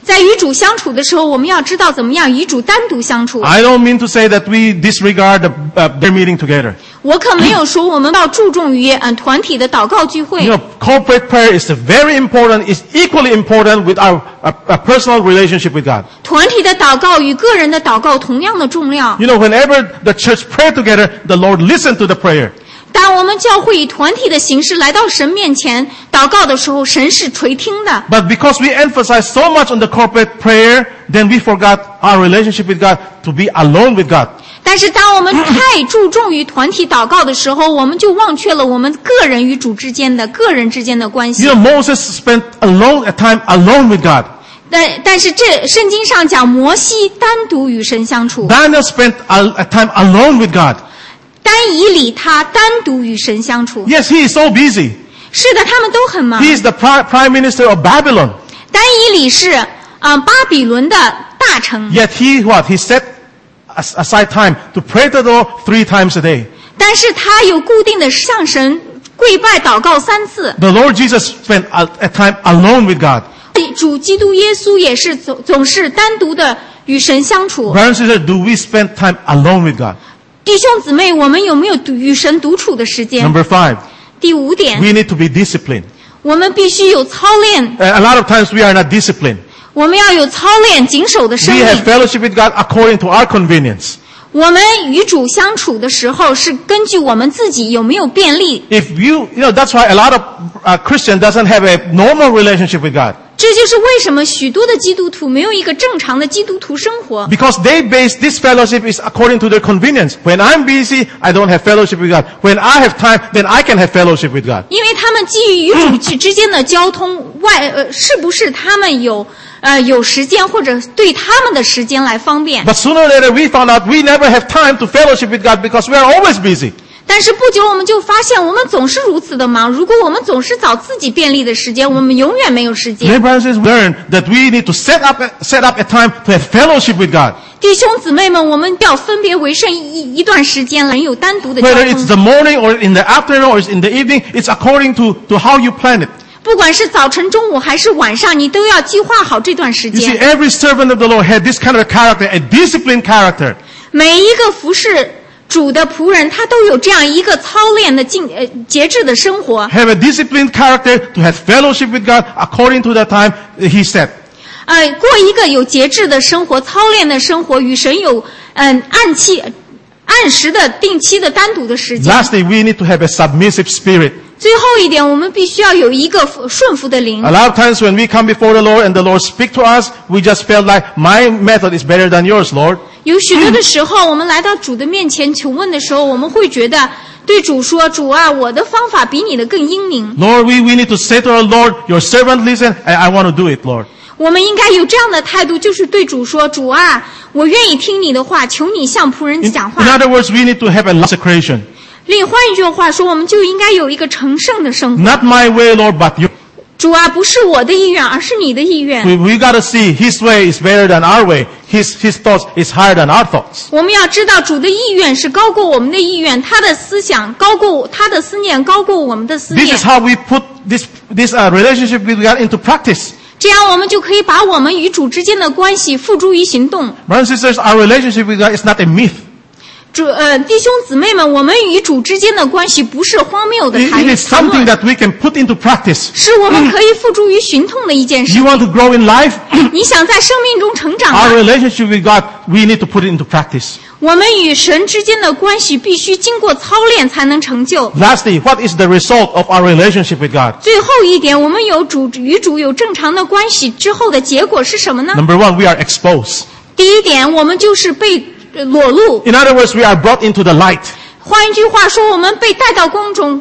B: 在与主相处的时候，我们要知道怎么样与主单独相处。
A: I don't mean to say that we disregard the uh, prayer meeting together.
B: 我可没有说我们要注重于嗯团体的祷告聚会。
A: You know, corporate prayer is very important, is equally important with our uh, uh, personal relationship with God.
B: 团体的祷告与个人的祷告同样的重要。
A: You know, whenever the church pray together, the Lord listened to the prayer.
B: 当我们教会以团体的形式来到神面前祷告的时候，神是垂听的。
A: But because we emphasize so much on the corporate prayer, then we forgot our relationship with God to be alone with God.
B: 但是当我们太注重于团体祷告的时候，我们就忘却了我们个人与主之间的个人之间的关系。
A: You know, Moses spent alone a time alone with God.
B: 但但是这圣经上讲，摩西单独与神相处，
A: Daniel spent a, a time alone with God.
B: 单以理他单独与神相处。
A: Yes, he is so busy.
B: 是的，他们都很忙。
A: He is the pri- prime minister of Babylon.
B: 单以理是嗯巴比伦的大臣，
A: Yet he what? He set as- aside time to pray to the Lord three times a day.
B: 但是他有固定的向神跪拜祷告三次。
A: The Lord Jesus spent a, a time alone with God.
B: 主基督耶稣也是总总是单独的与神相处。
A: Brothers and sisters, do we spend time alone with God?
B: 弟兄姊妹，我们有没有与神独处的时间？
A: Number five,
B: 第五点，
A: we need to be disciplined.
B: 我们必须有操练，
A: A a lot of times we are not disciplined.
B: 我们要有操练谨守的生
A: We
B: 命。
A: have fellowship with God according to our convenience.
B: 我们与主相处的时候，是根据我们自己有没有便利。
A: If you, you know, that's why a lot of uh, Christians doesn't have a normal relationship with God.
B: 这就是为什么许多的基督徒没有一个正常的基督徒生活。
A: Because they base this fellowship is according to their convenience. When I'm busy, I don't have fellowship with God. When I have time, then I can have fellowship with God.
B: 因为他们基于与主之之间的交通外，呃，是不是他们有呃有时间或者对他们的时间来方便？
A: But sooner or later we found out we never have time to fellowship with God because we are always busy.
B: 但是不久我们就发现，我们总是如此的忙。如果我们总是找自己便利的时间，我们永远没有时间。
A: Dear brothers and sisters, learn that we need to set up a, set up a time to have fellowship with God.
B: 弟兄姊妹们，我们要分别为圣一一段时间，很有单独的交
A: Whether it's
B: 通。
A: the morning or in the afternoon or it's in the evening, it's according to, to how you plan it.
B: 不管是早晨、中午还是晚上，你都要计划好这段时
A: You see,
B: 间。
A: every servant of the Lord had this kind of character, a disciplined character.
B: 每一个服侍主的仆人，他都有这样一个操练的敬呃节制的生活。
A: Have a disciplined character to have fellowship with God according to the time He set.
B: 呃，过一个有节制的生活、操练的生活，与神有嗯、按期、按时的、定期的单独的时间。
A: Lastly, we need to have a submissive spirit.
B: 最后一点，我们必须要有一个顺服的灵
A: A。lot of times when we come before the Lord and the Lord speak to us, we just felt like my method is better than yours, Lord.
B: 有许多的时候，我们来到主的面前求问的时候，我们会觉得对主说：“主啊，我的方法比你的更英明。
A: Lord, we, we need to say to our Lord, your servant listen, and I want to do it, Lord. ”
B: 我们应该有这样的态度，就是对主说：“主啊，我愿意听你的话，求你向仆人
A: In,
B: 讲
A: in
B: 话。”
A: other words, we need to have a consecration.
B: 另换一句话说，我们就应该有一个成圣的生活。
A: Not my way, Lord, but you.
B: 主啊，不是我的意愿，而是你的意愿。
A: We, we got to see His way is better than our way. His, His thoughts is higher than our thoughts.
B: 我们要知道，主的意愿是高过我们的意愿，他的思想高过他的思念，高过我们的思
A: This
B: 念
A: is。how we put this, this uh, relationship with God into practice.
B: 这样，我们就可以把我们与主之间的关系付诸于行动。
A: Brothers and sisters, our relationship with God is not a myth.
B: 主呃，弟兄姊妹们，我们与主之间的关系不是荒谬的
A: It,
B: 谈
A: it is
B: 谈
A: something
B: 论，
A: that we can put into practice.
B: 是我们可以付诸于行动的一件事
A: You。want to grow in life?
B: 你想在生命中成长
A: Our
B: 吗？
A: relationship with God, we need to put it into practice.
B: 我们与神之间的关系必须经过操练才能成就。
A: Lastly, what is the result of our relationship with God?
B: 最后一点，我们有主与主有正常的关系之后的结果是什么呢？
A: Number one, we are exposed.
B: 第一点，我们就是被呃裸露。
A: In other words, we are brought into the light.
B: 换一句话说，我们被带到光中。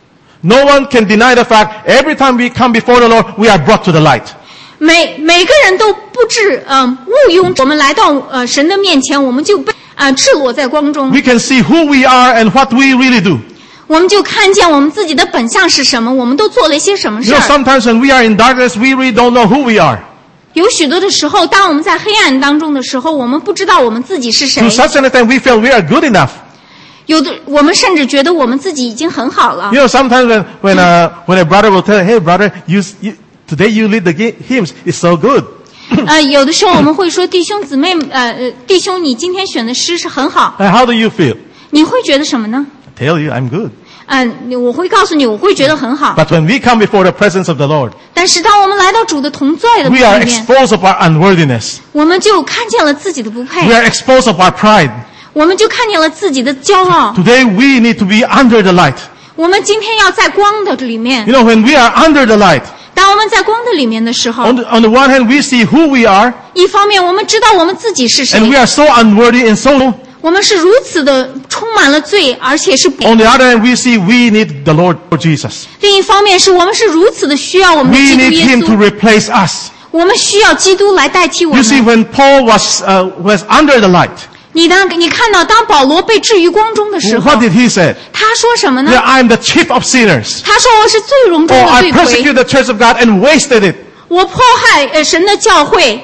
A: No one can deny the fact, every time we come before the Lord, we are brought to the light.
B: 每每个人都不致嗯误用，我们来到呃神的面前，我们就被呃赤裸在光中，
A: We can see who we are and what we really do.
B: 我们就看见我们自己的本相是什么，我们都做了一些什么
A: You
B: 事
A: know,
B: 儿。
A: sometimes when we are in darkness, we really don't know who we are.
B: 有许多的时候，当我们在黑暗当中的时候，我们不知道我们自己是谁
A: To。such an extent, we feel we are good enough.
B: 有的我们甚至觉得我们自己已经很好了
A: You。know, sometimes when, when, uh, when a brother will tell, hey brother, you, you, today you lead the ga- hymns, it's so good.
B: 呃，有的时候我们会说弟兄姊妹，呃呃，弟兄，你今天选的诗是很好。
A: And how do you feel?
B: 你会觉得什么呢？
A: I tell you, I'm good.
B: 嗯、呃，我会告诉你，我会觉得很好。
A: But when we come before the presence of the Lord,
B: 但是当我们来到主的同在的
A: we are
B: 里面，
A: exposed of our unworthiness.
B: 我们就看见了自己的不配，
A: We are exposed of our pride.
B: 我们就看见了自己的骄傲。
A: Today we need to be under the light.
B: 我们今天要在光的里面。
A: You know, when we are under the light,
B: 当我们在光的里面的时候，
A: on the, on the one hand, we see who we are,
B: 一方面我们知道我们自己是
A: and we
B: 谁，
A: are so unworthy and so.
B: 我们是如此的充满了罪，而且是
A: On the other hand, we see we need the Lord Jesus.
B: 另一方面是我们是如此的需要我们的
A: We
B: 基督
A: need
B: 耶
A: Him to
B: 稣，
A: replace us.
B: 我们需要基督来代替我
A: You see,
B: 们。
A: when Paul was uh, was under the light,
B: 你当你看到当保罗被置于光中的时候，
A: what did he say?
B: 他说什么呢？
A: That I am the chief of sinners.
B: 他说我是最荣中
A: Or
B: 的
A: I
B: 罪魁，
A: persecuted the church of God and wasted it.
B: 我迫害呃神的教会。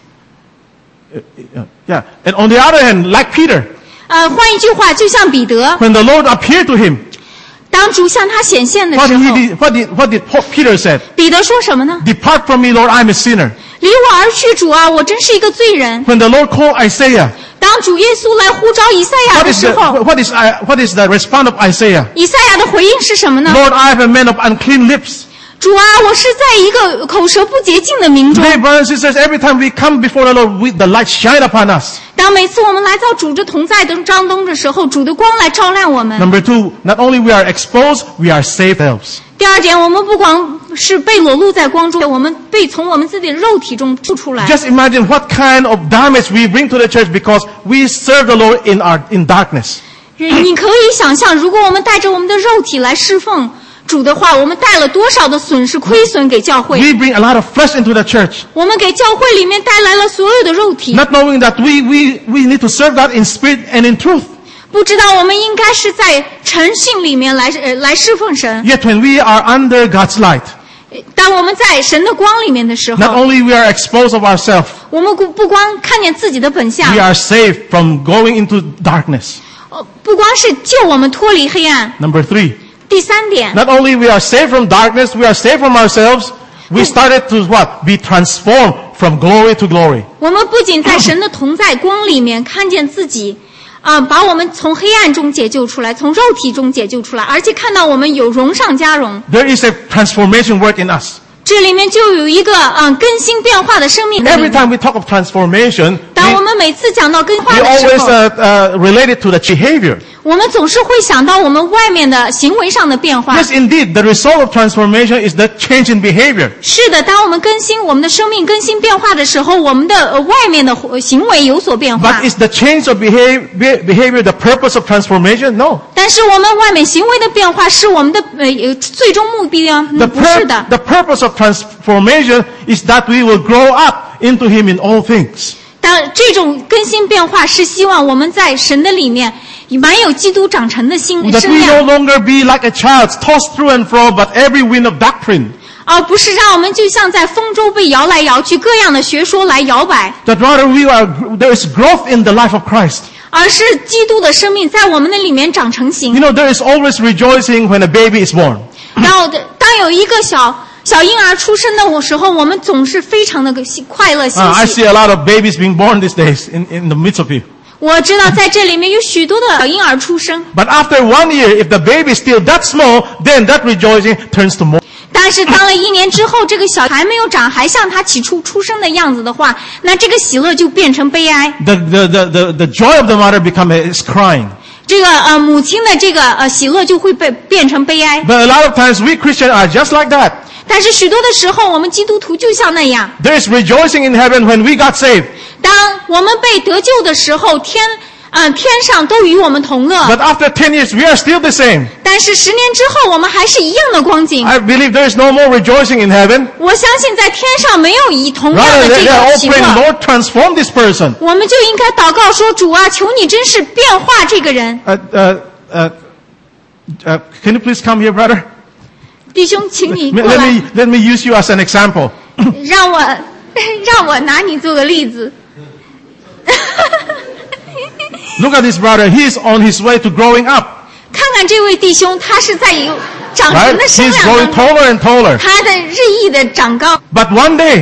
A: Yeah. And on the other hand, like Peter,
B: 呃，换一句话，就像彼得，
A: when the Lord appeared to him,
B: 当主向他显现的
A: what
B: 时
A: did,
B: 候，
A: he, what did, what did Peter said?
B: 彼得说什么呢？
A: Depart from me, Lord, I am a sinner.
B: 离我而去，主啊，我真是一个罪人。
A: When the Lord called Isaiah,
B: 当主耶稣来呼召以赛亚
A: what
B: 的
A: is
B: 时
A: the,
B: 候，
A: what is, uh, what is the response of Isaiah?
B: 以赛亚的回应是什么呢？
A: Lord, I am a man of unclean lips.
B: 主啊，我是在一个口舌不洁净的民中。
A: Today, brothers and sisters, every time we come before the Lord, we, the light shine upon us.
B: 当每次我们来到主的同在的张灯的时候，主的光来照亮我们。
A: Number two, not only we are exposed, we are saved ourselves.
B: 第二点，我们不光是被裸露在光中，我们被从我们自己的肉体中救出来。
A: Just imagine what kind of damage we bring to the church because we serve the Lord in our in darkness.
B: 你可以想象，如果我们带着我们的肉体来侍奉主的话，我们带了多少的损失、亏损给教会？
A: We bring a lot of flesh into the church,
B: 我们给教会里面带来了所有的肉体，
A: not knowing that we, we, we need to serve God in spirit and in truth.
B: 不知道我们应该是在诚信里面来呃来侍奉神。
A: Yet when we are under God's light,
B: 当我们在神的光里面的时
A: not
B: 候，
A: only we are exposed of ourselves,
B: 我们不不光看见自己的本相
A: we，are saved from going into darkness.
B: 呃不光是救我们脱离黑暗。
A: Number three,
B: 第三点，
A: not only we are saved from darkness, we are saved from ourselves, we started to what? Be transformed from glory to glory.
B: 我们不仅在神的同在光里面看见自己，啊、把我们从黑暗中解救出来，从肉体中解救出来，而且看到我们有荣上加荣。
A: There is a transformation work in us.
B: 这里面就有一个嗯、呃更新变化的生命在里
A: Every
B: 面。
A: time we talk of transformation,
B: 当我
A: we,
B: 们每次讲到更
A: we
B: 化的时
A: always
B: 候，
A: uh, uh, relate it to the behavior.
B: 我们总是会想到我们外面的行为上的变化。
A: Yes, indeed, the result of transformation is the change in behavior.
B: 是的，当我们更新我们的生命更新变化的时候，我们的、呃、外面的呃行为有所变化
A: But。is the change of behavior, behavior the purpose of transformation? No.
B: 但是我们外面行为的变化是我们的呃呃最终目的啊，嗯
A: The,
B: 不是
A: pur-
B: 的。
A: the purpose of transformation is that we will grow up into Him in all things.
B: 当这种更新变化是希望我们在神的里面满有基督长成的心
A: That
B: 生
A: we no
B: 量，
A: longer be like a child, tossed through and fro, but every wind of doctrine.
B: 而不是让我们就像在风中被摇来摇去，各样的学说来摇摆，
A: That rather we are, there is growth in the life of Christ.
B: 而是基督的生命在我们的里面长成
A: You
B: 型。
A: know, there is always rejoicing when a baby is born.
B: 然后当有一个小小婴儿出生的时候，我们总是非常的快乐欣
A: Uh, I
B: 喜。
A: see a lot of babies being born these days in, in the midst of you.
B: 我知道在这里面有许多的小婴儿出生，
A: But after one year, if the baby is still that small, then that rejoicing turns to more.
B: 但是当了一年之后，这个小孩没有长，还像他起初出生的样子的话，那这个喜乐就变成悲哀。
A: The, the, the, the, the joy of the mother become a, is crying.
B: 这个呃母亲的这个呃喜乐就会被变成悲哀。
A: But a lot of times we Christians are just like that.
B: 但是许多的时候，我们基督徒就像那样，
A: There is rejoicing in heaven when we got saved.
B: 当我们被得救的时候，天呃天上都与我们同乐。
A: But after ten years, we are still the same.
B: 但是十年之后，我们还是一样的光景。
A: I believe there is no more rejoicing in heaven.
B: 我相信在天上没有以同样
A: Rather,
B: 的
A: they
B: 这
A: they are
B: 个
A: all
B: 喜
A: praying,
B: 乐。
A: Lord, transform this person.
B: 我们就应该祷告说：“主啊，求你真是变化这个人。
A: Uh, uh, uh, uh, can you please come here, brother?
B: 弟兄，请你
A: Let
B: 过来，
A: me, let me use you as an example.
B: 让我让我拿你做个例子。”
A: Look at this brother. He is on his way to growing up.
B: 看看这位弟兄，他是在有长成
A: Right?
B: 的生
A: He's
B: 量
A: growing
B: 当中，
A: taller and taller.
B: 他的日益的长高。
A: But one day,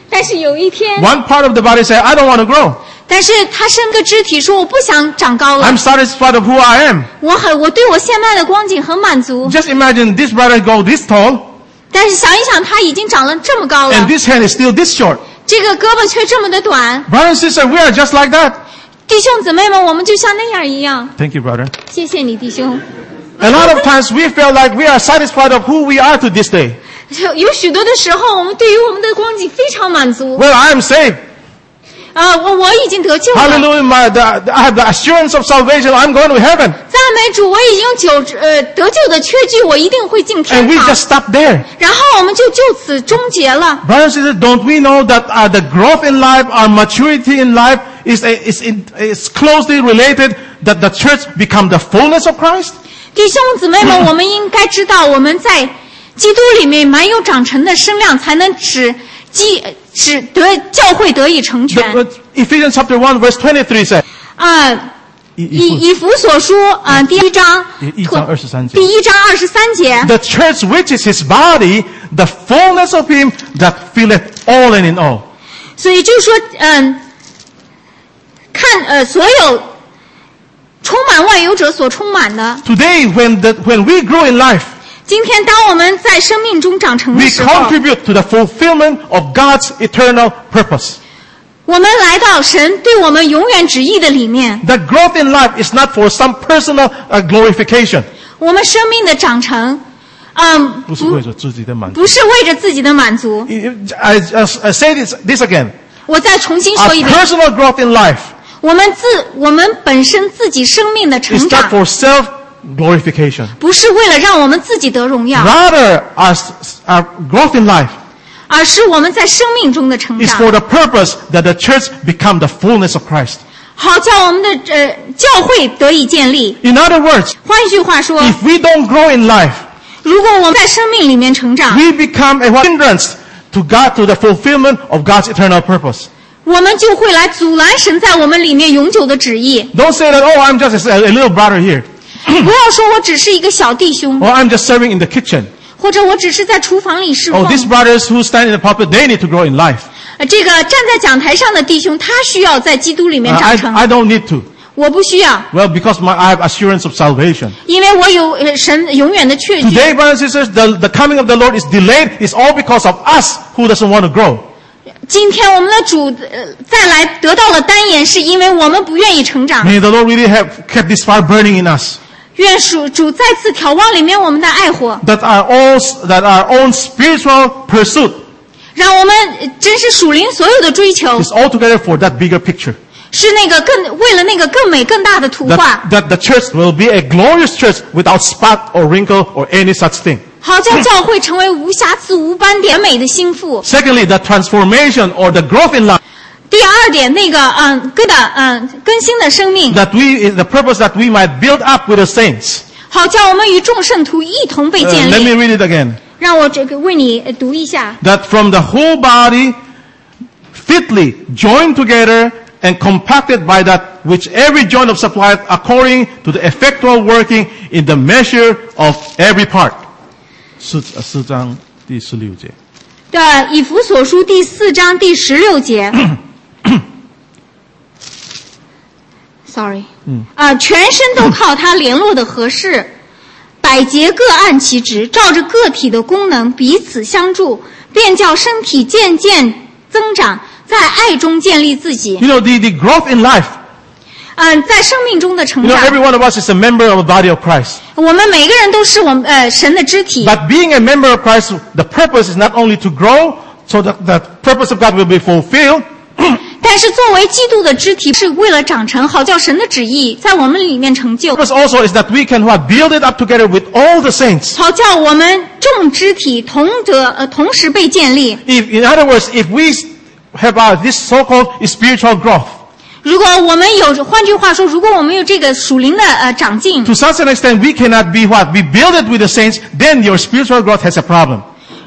B: 但是有一天，
A: one part of the body say, I don't want to grow.
B: 但是他生个肢体说我不想长高了。
A: I'm satisfied of who I am.
B: 我很我对我现在的光景很满足。
A: Just imagine this brother go this tall,
B: 但是想一想，他已经长了这么高了，
A: and this hand is still this short.
B: 这个胳膊却这么的短。
A: Brother and sister, we are just like that.
B: 弟兄姊妹们，我们就像那样一样。
A: Thank you, brother.
B: 谢谢你，弟兄。
A: A lot of times we feel like we are satisfied of who we are to this day.
B: 有许多的时候，我们对于我们的光景非常满足。
A: Well, I am saved.
B: 啊、我我已经得救了。
A: Hallelujah. My, the, I have the assurance of salvation. I'm going to heaven.
B: 赞美主，我已经有呃得救的确据，我一定会进
A: And
B: 天
A: we
B: 堂。
A: just stop there.
B: 然后我们就就此终结了。
A: Brothers and sisters, don't we know that uh, the growth in life, our maturity in life is, a, is, in, is closely related that the church become the fullness of Christ?
B: 弟兄姊妹们，我们应该知道，我们在基督里面满有长成的身量，才能使基使得教会得以成全。
A: The, Ephesians chapter one verse twenty-three says,
B: 啊、以以弗所书啊、呃、第一章
A: 一章二十三节
B: 第一章二十三节，
A: the church which is his body, the fullness of him that filleth all and in all.
B: 所以就是说，嗯，看呃所有充满万有者所充满的。
A: Today, when, the, when we grow in life,
B: 今天当我们在生命中长成的
A: we
B: 时候，
A: contribute to the fulfillment of God's eternal purpose.
B: 我们来到神对我们永远旨意的里面。
A: The growth in life is not for some personal uh, glorification.
B: 我们生命的长成，嗯，
A: 不是为了自己的满足。
B: 不是为着自己的满足。
A: I, I, I say this, this again.
B: 我再重新
A: Our
B: 说一遍，
A: personal growth in life
B: 我们自我们本身自己生命的
A: is
B: 成
A: not
B: 长，
A: for self glorification.
B: 不是为了让我们自己得荣耀，
A: Rather, our, our growth in life
B: 而是我们在生命中的成
A: is
B: 长，
A: for the purpose that the church become the fullness of Christ.
B: 好叫我们的呃教会得以建立。
A: In other words,
B: 换一句话说，
A: if we don't grow in life,
B: 如果我们在生命里面成长，
A: we become a hindrance to God, to the fulfillment of God's eternal purpose.
B: 我们就会来阻拦神在我们里面永久的旨意。
A: Don't say that, oh, I'm just a, a little brother here.
B: 不要说我只是一个小弟兄，
A: Or I'm just serving in the kitchen.
B: 或者我只是在厨房里侍
A: Oh,
B: 奉。
A: these brothers who stand in the pulpit, they need to grow in life.
B: 呃这个站在讲台上的弟兄，他需要在基督里
A: Uh,
B: 面长
A: I,
B: 成，
A: I don't need to.
B: 我不需要，
A: Well, because my, I have assurance of salvation.
B: 因为我有呃神永远的确据。
A: Today, brothers and sisters, the, the coming of the Lord is delayed. It's all because of us who doesn't want to grow.
B: 今天我们的主呃再来得到了单言，是因为我们不愿意成长。
A: May the Lord really have kept this fire burning in us.
B: 愿主主再次挑旺里面我们的爱火，
A: That our own, that our own spiritual pursuit
B: 让我们呃真是属灵所有的追求
A: is altogether for that bigger picture.
B: 是那个更为了那个更美更大的图画，
A: That, that the church will be a glorious church without spot or wrinkle or any such thing.
B: 好叫教会成为无瑕疵无斑点美的心腹。
A: Secondly, the transformation or the growth in life.
B: 第二点，那个嗯更的嗯更新的生命，
A: That we is the purpose that we might build up with the saints.
B: 好叫我们与众圣徒一同被
A: Uh,
B: 建
A: let me
B: 立。
A: read it again.
B: 让我这个为你呃读一下。
A: That from the whole body, fitly joined together and compacted by that which every joint of supplieth according to the effectual working in the measure of every part. 四四章第十六节。
B: 的以弗所书第四章第十六节。Sorry， 嗯，啊，全身都靠它联络的合适，百节各按其职，照着个体的功能彼此相助，便叫身体渐渐增长，在爱中建立自己。
A: You know, the, the growth in life.
B: 嗯，在生命中的成
A: You know,
B: 长，
A: every one of us is a member of the body of Christ.
B: 我们每个人都是我们呃神的肢体。
A: But being a member of Christ, the purpose is not only to grow, so that the purpose of God will be fulfilled.
B: 但是作为基督的肢体，是为了长成，好叫神的旨意在我们里面成就，
A: The purpose also is that we can what, build it up together with all the saints.
B: 好叫我们众肢体同得呃同时被建立。
A: If, in other words, if we have uh, this so-called spiritual growth,
B: 如果我们有，换句话说，如果我们有这个属灵的呃长进，
A: to such an extent we cannot be what? We build it with the saints, then your spiritual growth has a problem.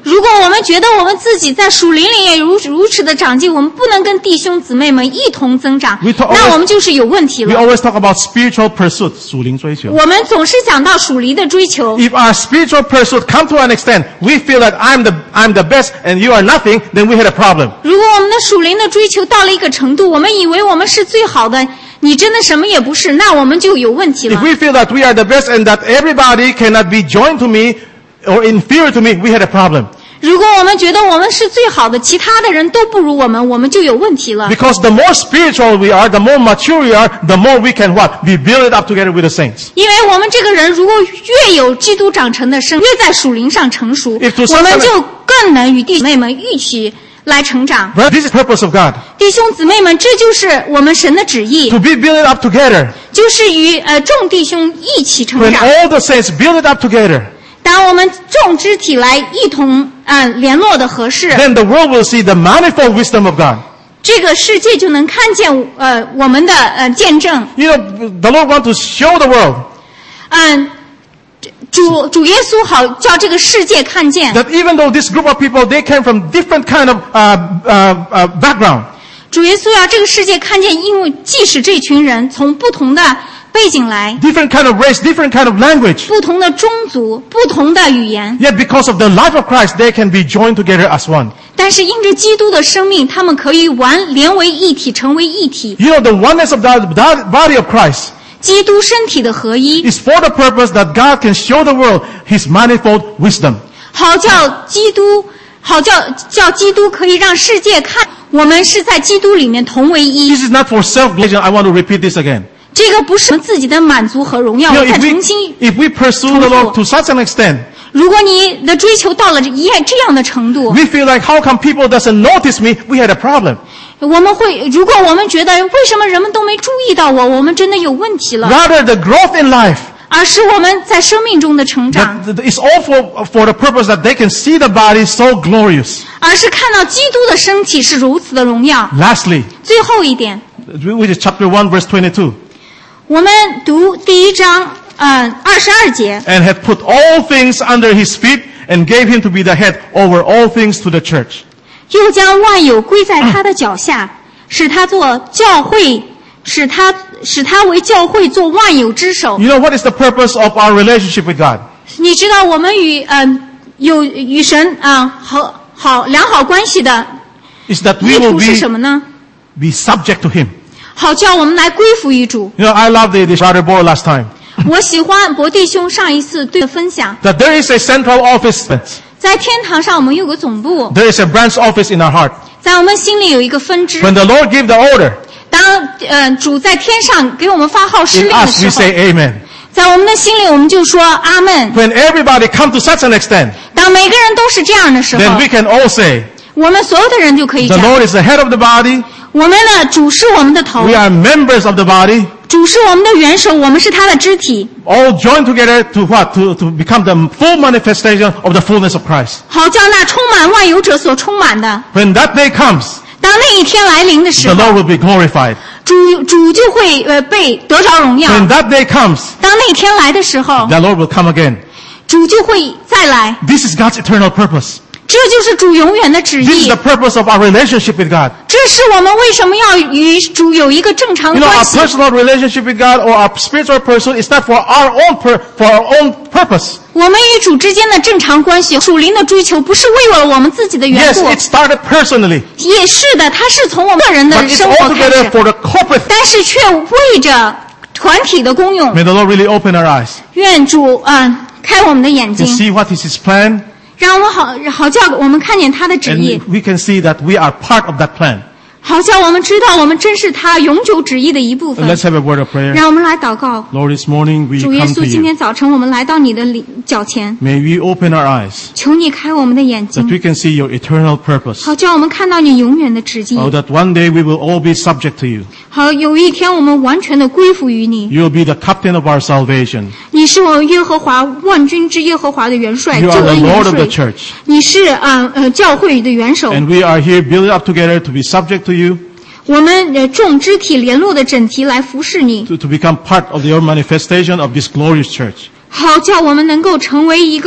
B: 如果我们觉得我们自己在属灵里也如如此的长进，我们不能跟弟兄姊妹们一同增长，
A: We talk
B: 那我们就是有问题
A: We
B: 了。
A: always talk about spiritual pursuit, 属灵追求。
B: 我们总是讲到属灵的追求。
A: If our spiritual pursuit come to an extent, we feel that I'm the, I'm the best and you are nothing, then we had a problem.
B: 如果我们的属灵的追求到了一个程度，我们以为我们是最好的，你真的什么也不是，那我们就有问题了。
A: If we feel that we are the best and that everybody cannot be joined to me or inferior to me, we had a problem.
B: 如果我们觉得我们是最好的，其他的人都不如我们，我们就有问题了。
A: Because the more spiritual we are, the more mature we are, the more we can what? Be built up together with the saints.
B: 因为我们这个人如果越有基督长成的生，越在属灵上成熟，
A: If to
B: 我们
A: some-
B: 就更能与弟兄姊妹们一起来成长。
A: But this is the purpose of God.
B: 弟兄姊妹们，这就是我们神的旨意，
A: To be built up together.
B: 就是与呃众弟兄一起成
A: When
B: 长。
A: all the saints build it up together,
B: 当我们众肢体来一同呃联络的合适，
A: then the world will see the manifold wisdom of God.
B: 这个世界就能看见呃我们的呃见证。
A: You know, the Lord wants to show the world
B: 嗯，主主耶稣好叫这个世界看见，
A: that even though this group of people, they came from different kind of uh, uh, uh, background,
B: 主耶稣要这个世界看见，因为即使这群人从不同的背景来，
A: different kind of race, different kind of language,
B: 不同的种族，不同的语言，
A: yet because of the life of Christ, they can be joined together as one.
B: 但是因着基督的生命，他们可以完连为一体，成为一体。
A: You know, the oneness of the the body of Christ
B: 基督身体的合一，
A: is for the purpose that God can show the world His manifold wisdom.
B: 好叫基督，好叫叫基督可以让世界看，我们是在基督里面同为一。
A: This is not for self-glory. I want to repeat this again.
B: 这个不是我们自己的满足和荣耀，
A: You
B: 我
A: know,
B: 再
A: if we,
B: 重新。
A: if we pursue the Lord to such an extent,
B: 如果你的追求到了一这样的程度，
A: we feel like, how come people doesn't notice me? We had a problem.
B: 我们会，如果我们觉得为什么人们都没注意到我，我们真的有问题了。
A: Rather, the growth in life
B: 而是我们在生命中的成长，
A: that is all for, for the purpose that they can see the body so glorious.
B: 而是看到基督的身体是如此的荣耀。
A: Lastly,
B: 最后一点，
A: which is chapter one, verse twenty-two.
B: 我们读第一章，呃，二十二节。
A: And had put all things under his feet and gave him to be the head over all things to the church.
B: 又将万有归在他的脚下，使他做教会，使他使他为教会做万有之首。
A: You know what is the purpose of our relationship with God?
B: 你知道我们与嗯、呃、有与神啊、呃、好好良好关系的
A: Is that we
B: 意
A: will
B: 图是什么
A: be,
B: 呢？
A: be subject to him.
B: 好叫我们来归服于主。
A: You know, I love the, the brother Bo last time.
B: 我喜欢博弟兄上一次对的分享，
A: That there is a central office.
B: 在天堂上我们有个总部，
A: There is a branch office in our heart.
B: 在我们心里有一个分支。
A: When the Lord gave the order,
B: 当呃主在天上给我们发号施
A: in
B: 令的
A: us
B: 时
A: we
B: 候，
A: say amen.
B: 在我们的心里我们就说阿门。
A: When everybody come to such an extent,
B: 当每个人都是这样的时
A: then
B: 候
A: we，can all say,
B: 我们所有的人就可以
A: the
B: 讲，
A: Lord is the head of the body.
B: 我们的主是我们的头
A: We，are members of the body.
B: 主是我们的元首，我们是他的肢体，
A: All joined together to what? To, to become the full manifestation of the fullness of Christ.
B: 好叫那充满万有者所充满的。
A: When that day comes,
B: 当那一天来临的时
A: the
B: 候，
A: Lord will be glorified.
B: 主主就会呃被得着荣耀。
A: When that day comes,
B: 当那一天来的时候，
A: the Lord will come again.
B: 主就会再来。
A: This is God's eternal purpose.
B: 这就是主永远的旨
A: This is
B: 意
A: the。purpose of our relationship with God.
B: 这是我们为什么要与主有一个正常
A: You
B: 的
A: know,
B: 关
A: our
B: 系。
A: personal relationship with God or our spiritual pursuit is not for our own pur- for our own purpose.
B: 我们与主之间的正常关系，属灵的追求，不是为了我们自己的缘
A: Yes,
B: 故，
A: it started personally,
B: 也是的，它是从我们个人
A: but
B: 的
A: it's
B: 生活开
A: altogether
B: 始，
A: for the corporate.
B: 但是却为着团体的功用。
A: May the Lord really open our eyes
B: 愿主啊、呃开我们的眼
A: and
B: 睛，
A: see what is His plan,
B: 让我们好好叫我们看见他的旨意，
A: and we can see that we are part of that plan.
B: 好叫我们知道我们真是他永久旨意的一部
A: And
B: 分。
A: let's have a word of prayer.
B: 让我们来祷告。
A: Lord, this morning we
B: 主耶
A: come
B: 稣，
A: to
B: 今
A: you.
B: 天早晨我们来到你的里脚前，
A: May we open our eyes
B: 求你开我们的眼
A: that
B: 睛，
A: we can see your eternal purpose.
B: 好叫我们看到你永远的旨意。
A: Oh, that one day we will all be subject to you.
B: 好，有一天我们完全的归服于你。
A: You will be the captain of our salvation.
B: 你是我耶和华万军之耶和华的元帅，
A: You
B: 救
A: are the
B: 恩
A: Lord
B: 元
A: of the
B: 帅。
A: church.
B: 你是啊 呃, 呃教会的元首。
A: And we are here built up together to be subject to you,
B: 我们呃众肢体联络的整体来服侍你，
A: to, to become part of your manifestation of this glorious church.
B: 好叫我们能够成为一个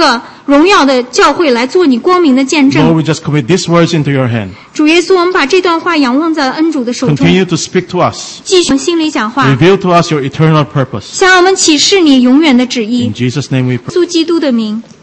B: 荣耀的教会来做你光明的见
A: Lord,
B: 证。
A: we just commit these words into your hand.
B: 主耶稣，我们把这段话仰望在恩主的手中，
A: Continue to speak to us.
B: 继续心里讲话，
A: Reveal to us your eternal purpose.
B: 向我们启示你永远的旨意
A: In。Jesus' name we pray.
B: 耶稣基督的名。